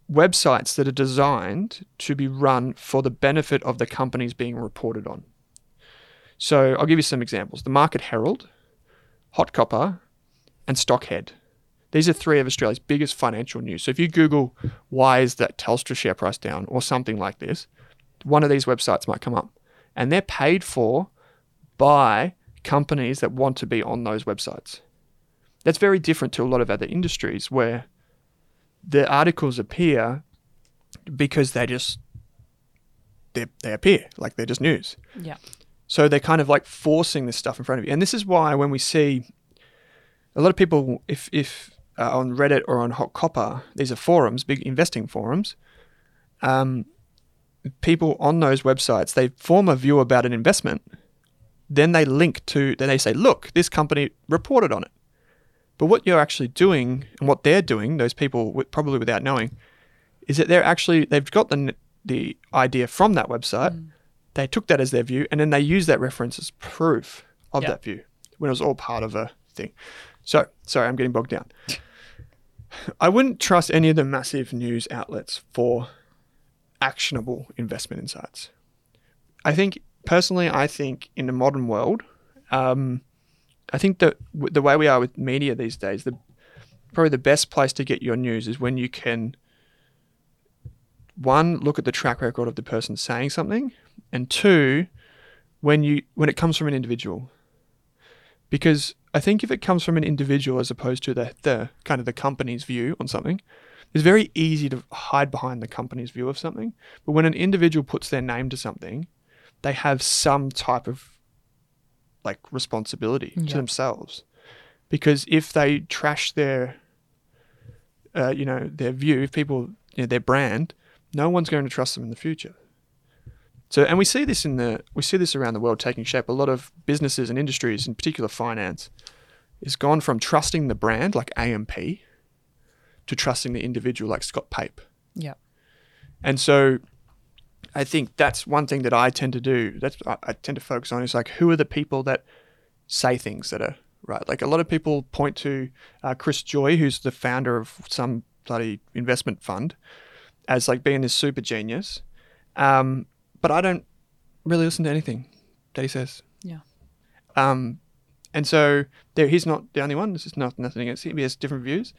[SPEAKER 2] websites that are designed to be run for the benefit of the companies being reported on. So I'll give you some examples. The Market Herald, Hot Copper, and Stockhead. These are three of Australia's biggest financial news. So if you Google, why is that Telstra share price down, or something like this, one of these websites might come up. And they're paid for by companies that want to be on those websites. That's very different to a lot of other industries where the articles appear because they just, they they appear, like they're just news.
[SPEAKER 3] Yeah.
[SPEAKER 2] So they're kind of like forcing this stuff in front of you. And this is why when we see a lot of people, if, if uh, on Reddit or on Hot Copper, these are forums, big investing forums, um, people on those websites, they form a view about an investment, then they link to, then they say, look, this company reported on it. But what you're actually doing, and what they're doing, those people with, probably without knowing, is that they're actually, they've got the the idea from that website, mm. they took that as their view, and then they use that reference as proof of
[SPEAKER 3] yeah.
[SPEAKER 2] that view, when it was all part of a thing. So, sorry, I'm getting bogged down. I wouldn't trust any of the massive news outlets for actionable investment insights. I think, personally, I think in the modern world, um, I think that w- the way we are with media these days, the probably the best place to get your news is when you can, one, look at the track record of the person saying something, and two, when you when it comes from an individual. Because I think if it comes from an individual as opposed to the, the kind of the company's view on something, it's very easy to hide behind the company's view of something. But when an individual puts their name to something, they have some type of like responsibility yeah. to themselves. Because if they trash their, uh, you know, their view, if people, you know, their brand, no one's going to trust them in the future. So, and we see this in the, we see this around the world taking shape. A lot of businesses and industries, in particular finance, is gone from trusting the brand like A M P to trusting the individual like Scott Pape.
[SPEAKER 3] Yeah.
[SPEAKER 2] And so I think that's one thing that I tend to do. That's I, I tend to focus on is like, who are the people that say things that are right? Like a lot of people point to uh, Chris Joye, who's the founder of some bloody investment fund, as like being this super genius. Um, but I don't really listen to anything that he says.
[SPEAKER 3] Yeah.
[SPEAKER 2] Um, and so there, he's not the only one. This is not nothing against him. He has different views.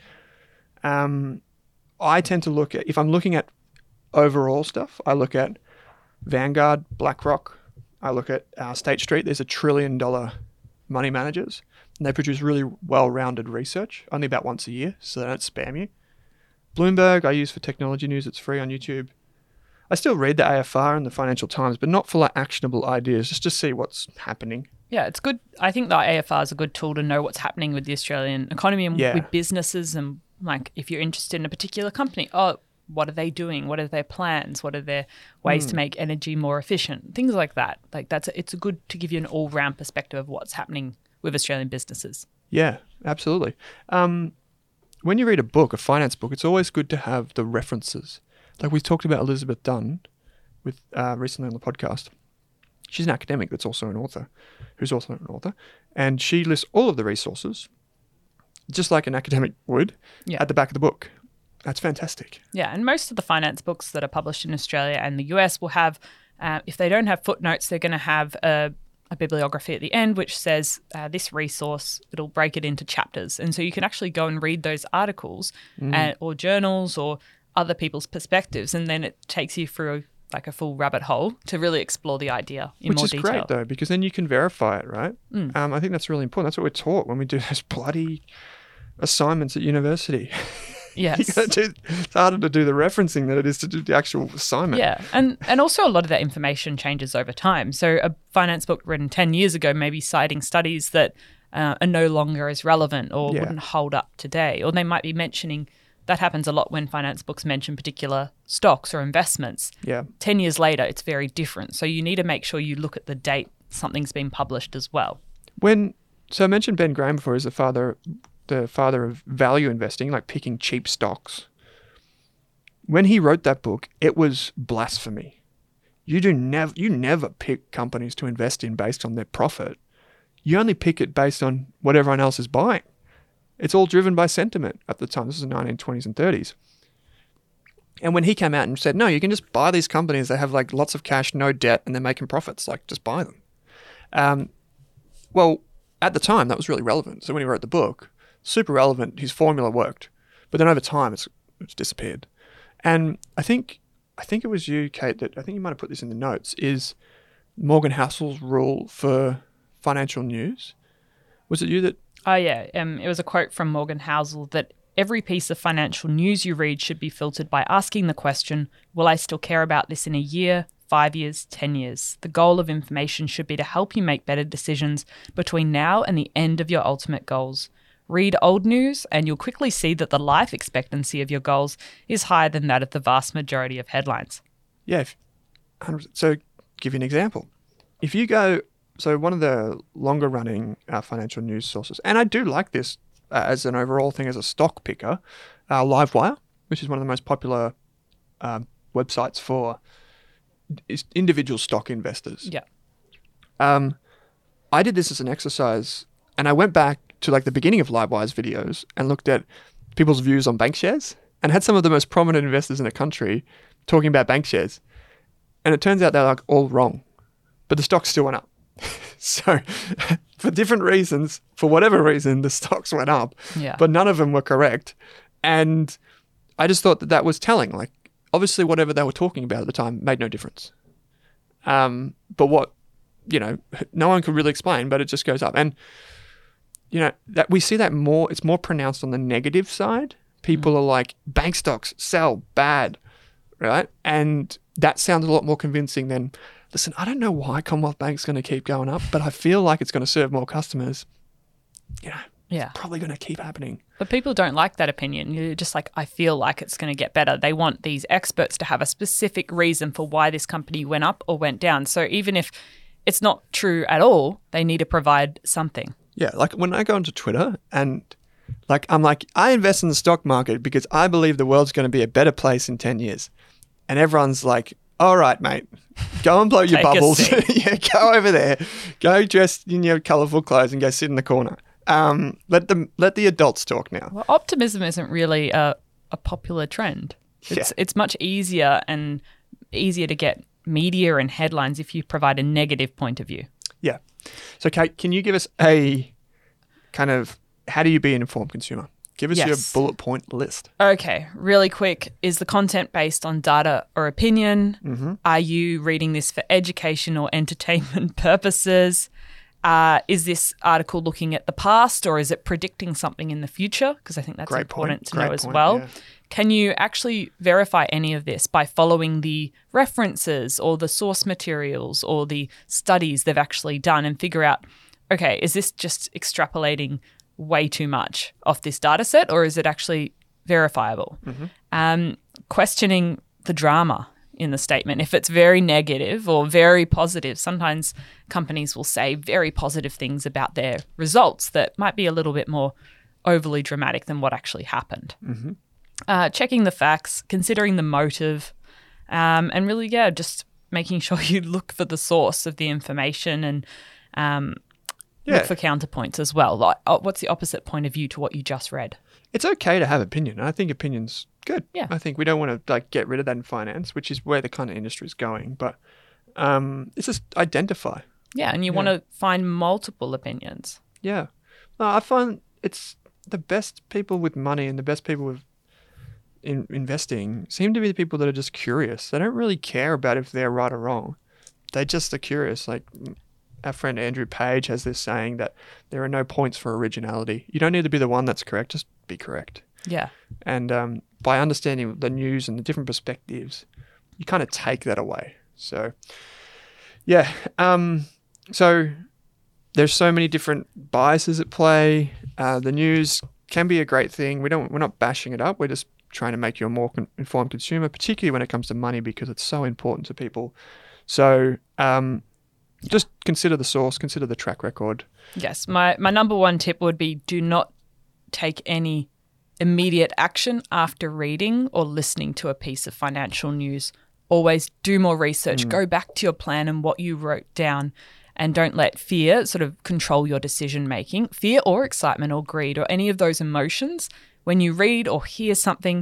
[SPEAKER 2] Um, I tend to look at, if I'm looking at overall stuff, I look at Vanguard, BlackRock. I look at uh, State Street. There's a trillion dollar money managers, and they produce really well-rounded research, only about once a year, so they don't spam you. Bloomberg, I use for technology news. It's free on YouTube. I still read the A F R and the Financial Times, but not for like actionable ideas, just to see what's happening.
[SPEAKER 3] Yeah, it's good. I think the A F R is a good tool to know what's happening with the Australian economy and
[SPEAKER 2] yeah.
[SPEAKER 3] with businesses, and like if you're interested in a particular company, oh, what are they doing? What are their plans? What are their ways mm. to make energy more efficient? Things like that. Like that's a, it's a good to give you an all-round perspective of what's happening with Australian businesses.
[SPEAKER 2] Yeah, absolutely. Um, when you read a book, a finance book, it's always good to have the references. Like we talked about Elizabeth Dunn with uh, recently on the podcast. She's an academic that's also an author, who's also an author, and she lists all of the resources, just like an academic would,
[SPEAKER 3] yeah.
[SPEAKER 2] at the back of the book. That's fantastic.
[SPEAKER 3] Yeah, and most of the finance books that are published in Australia and the U S will have, uh, if they don't have footnotes, they're going to have a, a bibliography at the end which says uh, this resource, it'll break it into chapters. And so you can actually go and read those articles mm. and, or journals or other people's perspectives, and then it takes you through like a full rabbit hole to really explore the idea in
[SPEAKER 2] Which
[SPEAKER 3] more
[SPEAKER 2] is
[SPEAKER 3] detail.
[SPEAKER 2] great though, because then you can verify it, right?
[SPEAKER 3] Mm.
[SPEAKER 2] Um, I think that's really important. That's what we're taught when we do those bloody assignments at university.
[SPEAKER 3] Yes.
[SPEAKER 2] you gotta do, it's harder to do the referencing than it is to do the actual assignment.
[SPEAKER 3] Yeah, and and also a lot of that information changes over time. So a finance book written ten years ago may be citing studies that uh, are no longer as relevant or
[SPEAKER 2] Yeah.
[SPEAKER 3] wouldn't hold up today. Or they might be mentioning, that happens a lot when finance books mention particular stocks or investments.
[SPEAKER 2] Yeah.
[SPEAKER 3] ten years later, it's very different. So you need to make sure you look at the date something's been published as well.
[SPEAKER 2] When so I mentioned Ben Graham before as the father the father of value investing, like picking cheap stocks. When he wrote that book, it was blasphemy. You do never you never pick companies to invest in based on their profit. You only pick it based on what everyone else is buying. It's all driven by sentiment at the time. This is the nineteen twenties and thirties. And when he came out and said, no, you can just buy these companies. They have like lots of cash, no debt, and they're making profits. Like, just buy them. Um, well, at the time, that was really relevant. So when he wrote the book, super relevant. His formula worked. But then over time, it's it's disappeared. And I think I think it was you, Kate, that I think you might have put this in the notes, is Morgan Housel's rule for financial news. Was it you that?
[SPEAKER 3] Oh, yeah. Um, it was a quote from Morgan Housel that every piece of financial news you read should be filtered by asking the question, will I still care about this in a year, five years, ten years? The goal of information should be to help you make better decisions between now and the end of your ultimate goals. Read old news and you'll quickly see that the life expectancy of your goals is higher than that of the vast majority of headlines.
[SPEAKER 2] Yeah. If, one hundred percent. So give you an example. If you go, so one of the longer running uh, financial news sources, and I do like this uh, as an overall thing as a stock picker, uh, Livewire, which is one of the most popular uh, websites for is individual stock investors.
[SPEAKER 3] Yeah.
[SPEAKER 2] Um, I did this as an exercise, and I went back to like the beginning of Livewire's videos and looked at people's views on bank shares, and had some of the most prominent investors in the country talking about bank shares. And it turns out they're like all wrong, but the stocks still went up. So for different reasons, for whatever reason, the stocks went up,
[SPEAKER 3] Yeah.
[SPEAKER 2] but none of them were correct. And I just thought that that was telling. Like, obviously, whatever they were talking about at the time made no difference. Um, but what, you know, no one could really explain, but it just goes up. And, you know, that we see that more, it's more pronounced on the negative side. People mm. are like, bank stocks, sell, bad, right? And that sounds a lot more convincing than, listen, I don't know why Commonwealth Bank's going to keep going up, but I feel like it's going to serve more customers. You know,
[SPEAKER 3] Yeah.
[SPEAKER 2] it's probably going to keep happening.
[SPEAKER 3] But people don't like that opinion. You're just like, I feel like it's going to get better. They want these experts to have a specific reason for why this company went up or went down. So even if it's not true at all, they need to provide something.
[SPEAKER 2] Yeah, like when I go onto Twitter and like I'm like, I invest in the stock market because I believe the world's going to be a better place in ten years. And everyone's like, all right, mate, go and blow your
[SPEAKER 3] Take a
[SPEAKER 2] bubbles.
[SPEAKER 3] seat.
[SPEAKER 2] Yeah, go over there. Go dressed in your colourful clothes and go sit in the corner. Um, let them let the adults talk now.
[SPEAKER 3] Well, optimism isn't really a, a popular trend. It's
[SPEAKER 2] Yeah.
[SPEAKER 3] it's much easier and easier to get media and headlines if you provide a negative point of view.
[SPEAKER 2] Yeah. So, Kate, can you give us a kind of, how do you be an informed consumer? Give us
[SPEAKER 3] Yes.
[SPEAKER 2] your bullet point list.
[SPEAKER 3] Okay, really quick. Is the content based on data or opinion?
[SPEAKER 2] Mm-hmm.
[SPEAKER 3] Are you reading this for education or entertainment purposes? Uh, is this article looking at the past or is it predicting something in the future? Because I think that's
[SPEAKER 2] Great
[SPEAKER 3] important
[SPEAKER 2] point.
[SPEAKER 3] to
[SPEAKER 2] Great
[SPEAKER 3] know as
[SPEAKER 2] point,
[SPEAKER 3] well.
[SPEAKER 2] yeah.
[SPEAKER 3] Can you actually verify any of this by following the references or the source materials or the studies they've actually done and figure out, okay, is this just extrapolating way too much off this data set or is it actually verifiable?
[SPEAKER 2] Mm-hmm.
[SPEAKER 3] Um, questioning the drama in the statement. If it's very negative or very positive, sometimes companies will say very positive things about their results that might be a little bit more overly dramatic than what actually happened.
[SPEAKER 2] Mm-hmm.
[SPEAKER 3] Uh, checking the facts, considering the motive, um, and really, yeah, just making sure you look for the source of the information and um,
[SPEAKER 2] Yeah.
[SPEAKER 3] look for counterpoints as well. Like, oh, what's the opposite point of view to what you just read?
[SPEAKER 2] It's okay to have opinion. I think opinion's good.
[SPEAKER 3] Yeah.
[SPEAKER 2] I think we don't want to like get rid of that in finance, which is where the kind of industry is going. But um, it's just identify.
[SPEAKER 3] Yeah, and you
[SPEAKER 2] Yeah.
[SPEAKER 3] want to find multiple opinions.
[SPEAKER 2] Yeah. No, I find it's the best people with money and the best people with in investing seem to be the people that are just curious. They don't really care about if they're right or wrong. They just are curious. Like our friend Andrew Page has this saying that there are no points for originality. You don't need to be the one that's correct. Just be correct.
[SPEAKER 3] Yeah.
[SPEAKER 2] And um, by understanding the news and the different perspectives, you kind of take that away. So, yeah. Um, so there's so many different biases at play. Uh, the news can be a great thing. We don't. We're not bashing it up. We're just trying to make you a more con- informed consumer, particularly when it comes to money, because it's so important to people. So um, just consider the source, consider the track record.
[SPEAKER 3] Yes. My, my number one tip would be do not take any immediate action after reading or listening to a piece of financial news. Always do more research.
[SPEAKER 2] Mm.
[SPEAKER 3] Go back to your plan and what you wrote down, and don't let fear sort of control your decision making. Fear or excitement or greed or any of those emotions. When you read or hear something,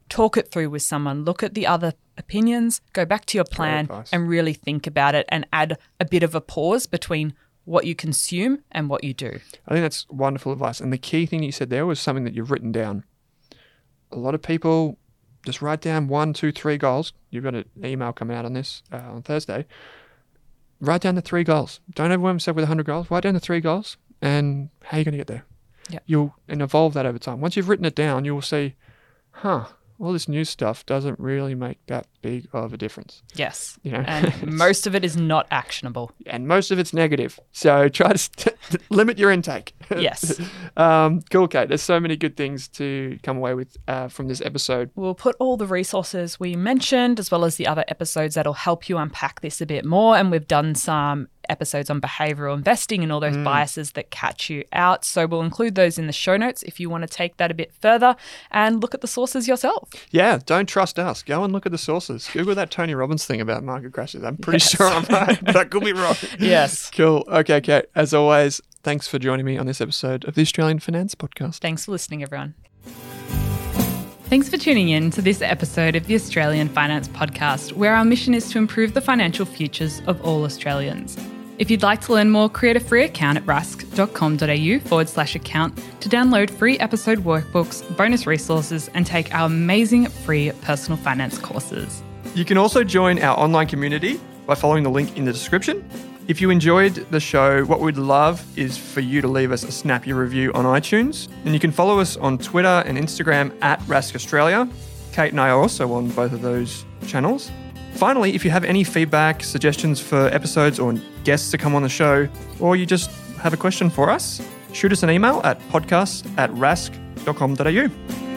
[SPEAKER 3] talk it through with someone, look at the other opinions, go back to your plan
[SPEAKER 2] advice.
[SPEAKER 3] and really think about it and add a bit of a pause between what you consume and what you do.
[SPEAKER 2] I think that's wonderful advice. And the key thing you said there was something that you've written down. A lot of people just write down one, two, three goals. You've got an email coming out on this uh, on Thursday. Write down the three goals. Don't overwhelm yourself with one hundred goals. Write down the three goals and how are you going to get there?
[SPEAKER 3] Yeah.
[SPEAKER 2] You'll and evolve that over time. Once you've written it down, you will see, huh, all this new stuff doesn't really make that big of a difference.
[SPEAKER 3] Yes.
[SPEAKER 2] You know?
[SPEAKER 3] And most of it is not actionable.
[SPEAKER 2] And most of it's negative. So try to st- limit your intake.
[SPEAKER 3] Yes.
[SPEAKER 2] um, cool, Kate. There's so many good things to come away with uh, from this episode.
[SPEAKER 3] We'll put all the resources we mentioned as well as the other episodes that'll help you unpack this a bit more. And we've done some episodes on behavioral investing and all those mm. biases that catch you out. So we'll include those in the show notes if you want to take that a bit further and look at the sources yourself.
[SPEAKER 2] Yeah, don't trust us. Go and look at the sources. Google that Tony Robbins thing about market crashes. I'm pretty
[SPEAKER 3] Yes.
[SPEAKER 2] sure I'm right, but I could be wrong.
[SPEAKER 3] Yes.
[SPEAKER 2] Cool. Okay, Kate. As always, thanks for joining me on this episode of the Australian Finance Podcast.
[SPEAKER 3] Thanks for listening, everyone. Thanks for tuning in to this episode of the Australian Finance Podcast, where our mission is to improve the financial futures of all Australians. If you'd like to learn more, create a free account at rask.com.au forward slash account to download free episode workbooks, bonus resources, and take our amazing free personal finance courses.
[SPEAKER 2] You can also join our online community by following the link in the description. If you enjoyed the show, what we'd love is for you to leave us a snappy review on iTunes. And you can follow us on Twitter and Instagram at Rask Australia. Kate and I are also on both of those channels. Finally, if you have any feedback, suggestions for episodes or guests to come on the show, or you just have a question for us, shoot us an email at podcast at rask dot com dot a u.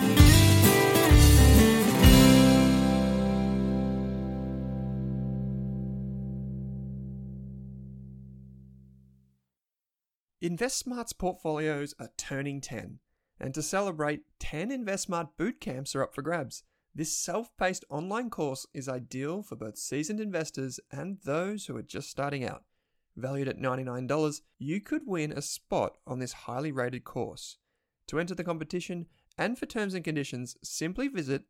[SPEAKER 2] InvestSmart's portfolios are turning ten, and to celebrate, ten InvestSmart bootcamps are up for grabs. This self-paced online course is ideal for both seasoned investors and those who are just starting out. Valued at ninety-nine dollars, you could win a spot on this highly rated course. To enter the competition and for terms and conditions, simply visit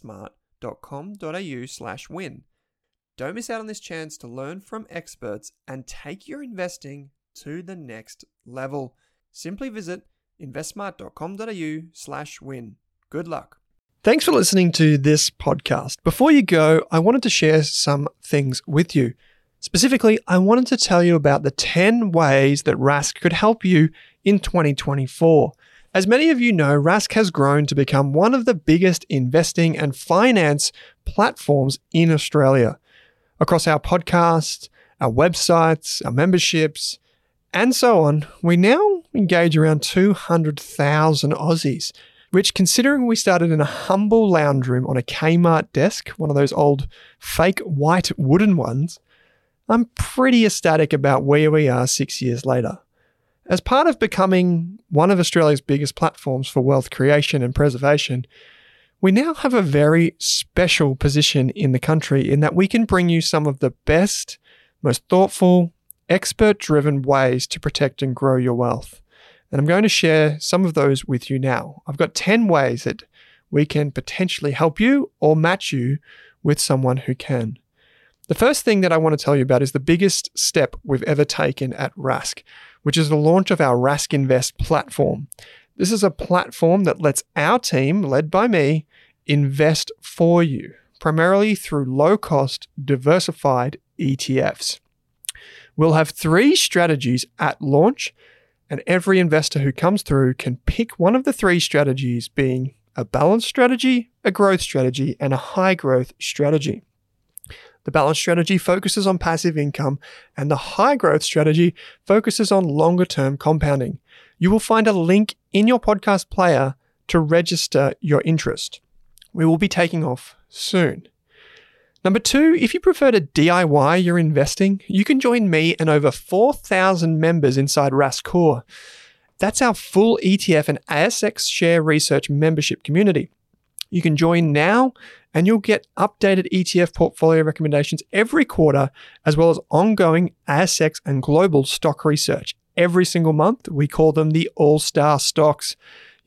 [SPEAKER 2] investsmart.com.au slash win. Don't miss out on this chance to learn from experts and take your investing to the next level. Simply visit investsmart.com.au slash win. Good luck. Thanks for listening to this podcast. Before you go, I wanted to share some things with you. Specifically, I wanted to tell you about the ten ways that Rask could help you in twenty twenty-four. As many of you know, Rask has grown to become one of the biggest investing and finance platforms in Australia. Across our podcasts, our websites, our memberships, and so on, we now engage around two hundred thousand Aussies, which, considering we started in a humble lounge room on a Kmart desk, one of those old fake white wooden ones, I'm pretty ecstatic about where we are six years later. As part of becoming one of Australia's biggest platforms for wealth creation and preservation, we now have a very special position in the country in that we can bring you some of the best, most thoughtful, expert-driven ways to protect and grow your wealth. And I'm going to share some of those with you now. I've got ten ways that we can potentially help you or match you with someone who can. The first thing that I want to tell you about is the biggest step we've ever taken at Rask, which is the launch of our Rask Invest platform. This is a platform that lets our team, led by me, invest for you, primarily through low-cost, diversified E T Fs. We'll have three strategies at launch, and every investor who comes through can pick one of the three strategies, being a balanced strategy, a growth strategy, and a high growth strategy. The balanced strategy focuses on passive income, and the high growth strategy focuses on longer term compounding. You will find a link in your podcast player to register your interest. We will be taking off soon. Number two, if you prefer to D I Y your investing, you can join me and over four thousand members inside Rask Core. That's our full E T F and A S X share research membership community. You can join now and you'll get updated E T F portfolio recommendations every quarter, as well as ongoing A S X and global stock research. Every single month, we call them the All-Star Stocks.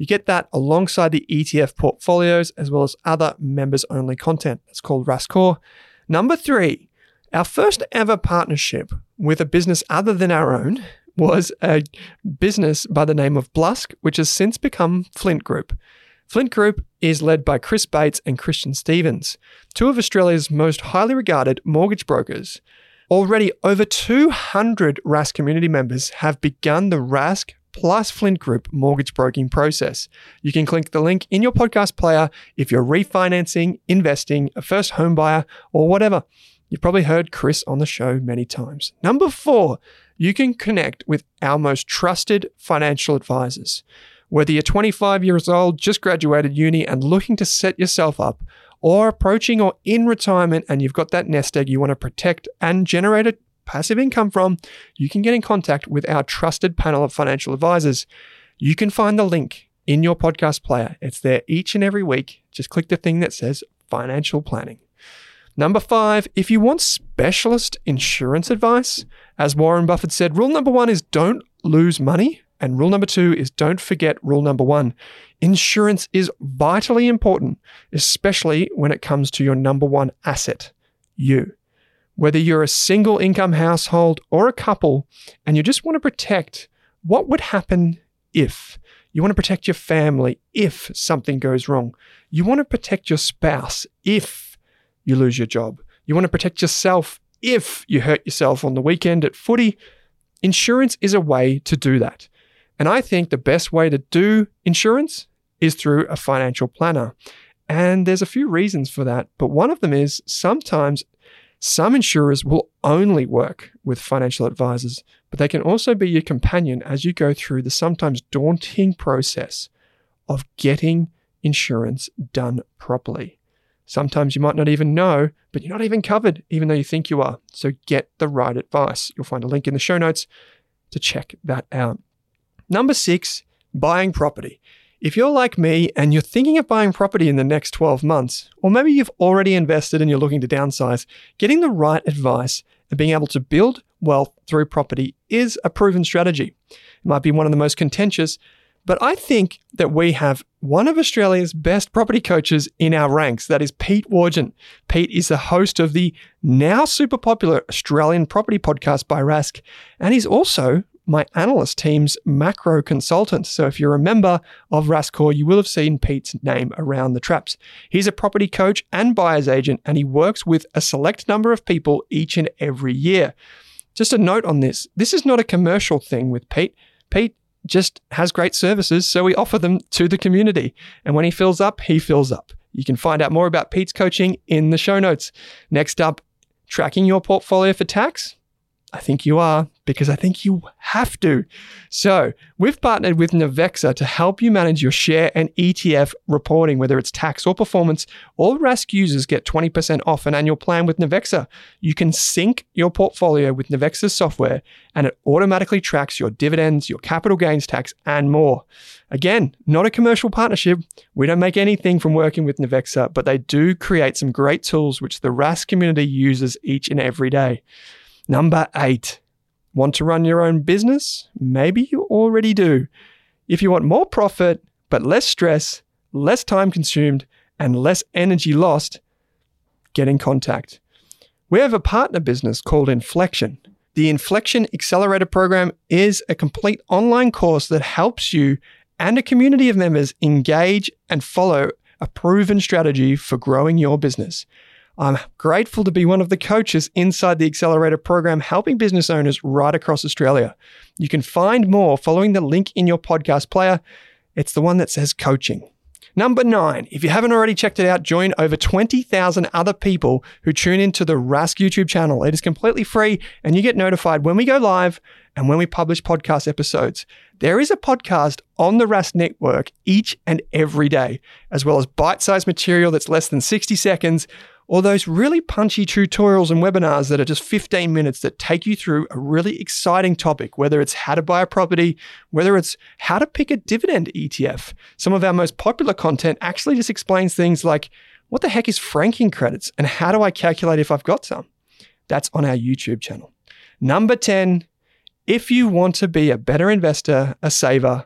[SPEAKER 2] You get that alongside the E T F portfolios as well as other members-only content. It's called Rask Core. Number three, our first ever partnership with a business other than our own was a business by the name of Blusk, which has since become Flint Group. Flint Group is led by Chris Bates and Christian Stevens, two of Australia's most highly regarded mortgage brokers. Already over two hundred Rask community members have begun the Rask plus Flint Group mortgage broking process. You can click the link in your podcast player if you're refinancing, investing, a first home buyer, or whatever. You've probably heard Chris on the show many times. Number four, you can connect with our most trusted financial advisors. Whether you're twenty-five years old, just graduated uni and looking to set yourself up, or approaching or in retirement and you've got that nest egg you want to protect and generate a passive income from, you can get in contact with our trusted panel of financial advisors. You can find the link in your podcast player. It's there each and every week. Just click the thing that says financial planning. Number five, if you want specialist insurance advice, as Warren Buffett said, rule number one is don't lose money. And rule number two is don't forget rule number one. Insurance is vitally important, especially when it comes to your number one asset, you. Whether you're a single income household or a couple, and you just want to protect what would happen if. You want to protect your family if something goes wrong. You want to protect your spouse if you lose your job. You want to protect yourself if you hurt yourself on the weekend at footy. Insurance is a way to do that. And I think the best way to do insurance is through a financial planner. And there's a few reasons for that. But one of them is sometimes some insurers will only work with financial advisors, but they can also be your companion as you go through the sometimes daunting process of getting insurance done properly. Sometimes you might not even know, but you're not even covered, even though you think you are. So get the right advice. You'll find a link in the show notes to check that out. Number six, buying property. If you're like me and you're thinking of buying property in the next twelve months, or maybe you've already invested and you're looking to downsize, getting the right advice and being able to build wealth through property is a proven strategy. It might be one of the most contentious, but I think that we have one of Australia's best property coaches in our ranks. That is Pete Wargent. Pete is the host of the now super popular Australian property podcast by Rask, and he's also my analyst team's macro consultant. So if you're a member of Rask Core, you will have seen Pete's name around the traps. He's a property coach and buyer's agent, and he works with a select number of people each and every year. Just a note on this. This is not a commercial thing with Pete. Pete just has great services, so we offer them to the community. And when he fills up, he fills up. You can find out more about Pete's coaching in the show notes. Next up, tracking your portfolio for tax. I think you are, because I think you have to. So we've partnered with Navexa to help you manage your share and E T F reporting, whether it's tax or performance. All Rask users get twenty percent off an annual plan with Navexa. You can sync your portfolio with Navexa's software, and it automatically tracks your dividends, your capital gains tax, and more. Again, not a commercial partnership. We don't make anything from working with Navexa, but they do create some great tools which the Rask community uses each and every day. Number eight, want to run your own business? Maybe you already do. If you want more profit, but less stress, less time consumed, and less energy lost, get in contact. We have a partner business called Inflection. The Inflection Accelerator Program is a complete online course that helps you and a community of members engage and follow a proven strategy for growing your business. I'm grateful to be one of the coaches inside the Accelerator program, helping business owners right across Australia. You can find more following the link in your podcast player. It's the one that says coaching. Number nine, if you haven't already checked it out, join over twenty thousand other people who tune into the Rask YouTube channel. It is completely free, and you get notified when we go live and when we publish podcast episodes. There is a podcast on the Rask Network each and every day, as well as bite-sized material that's less than sixty seconds, or those really punchy tutorials and webinars that are just fifteen minutes that take you through a really exciting topic, whether it's how to buy a property, whether it's how to pick a dividend E T F. Some of our most popular content actually just explains things like, what the heck is franking credits and how do I calculate if I've got some? That's on our YouTube channel. Number ten, if you want to be a better investor, a saver,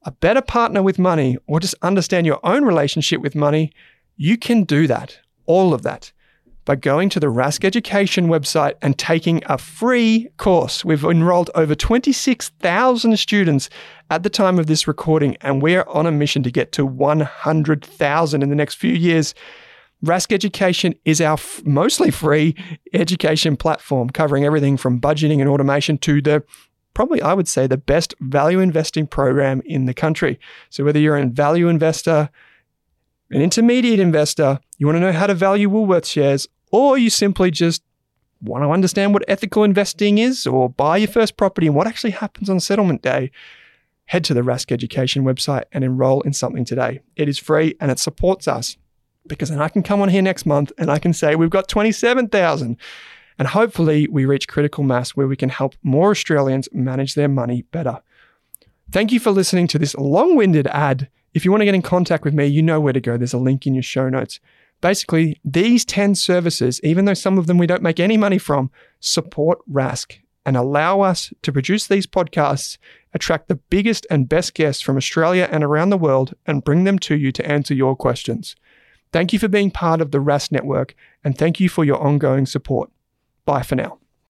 [SPEAKER 4] a better partner with money, or just understand your own relationship with money, you can do that, all of that, by going to the Rask Education website and taking a free course. We've enrolled over twenty-six thousand students at the time of this recording, and we're on a mission to get to one hundred thousand in the next few years. Rask Education is our f- mostly free education platform, covering everything from budgeting and automation to the, probably I would say, the best value investing program in the country. So whether you're a value investor, an intermediate investor, you want to know how to value Woolworths shares, or you simply just want to understand what ethical investing is, or buy your first property and what actually happens on settlement day, head to the Rask Education website and enroll in something today. It is free and it supports us, because then I can come on here next month and I can say we've got twenty-seven thousand, and hopefully we reach critical mass where we can help more Australians manage their money better. Thank you for listening to this long-winded ad. If you want to get in contact with me, you know where to go. There's a link in your show notes. Basically, these ten services, even though some of them we don't make any money from, support Rask and allow us to produce these podcasts, attract the biggest and best guests from Australia and around the world, and bring them to you to answer your questions. Thank you for being part of the Rask Network, and thank you for your ongoing support. Bye for now.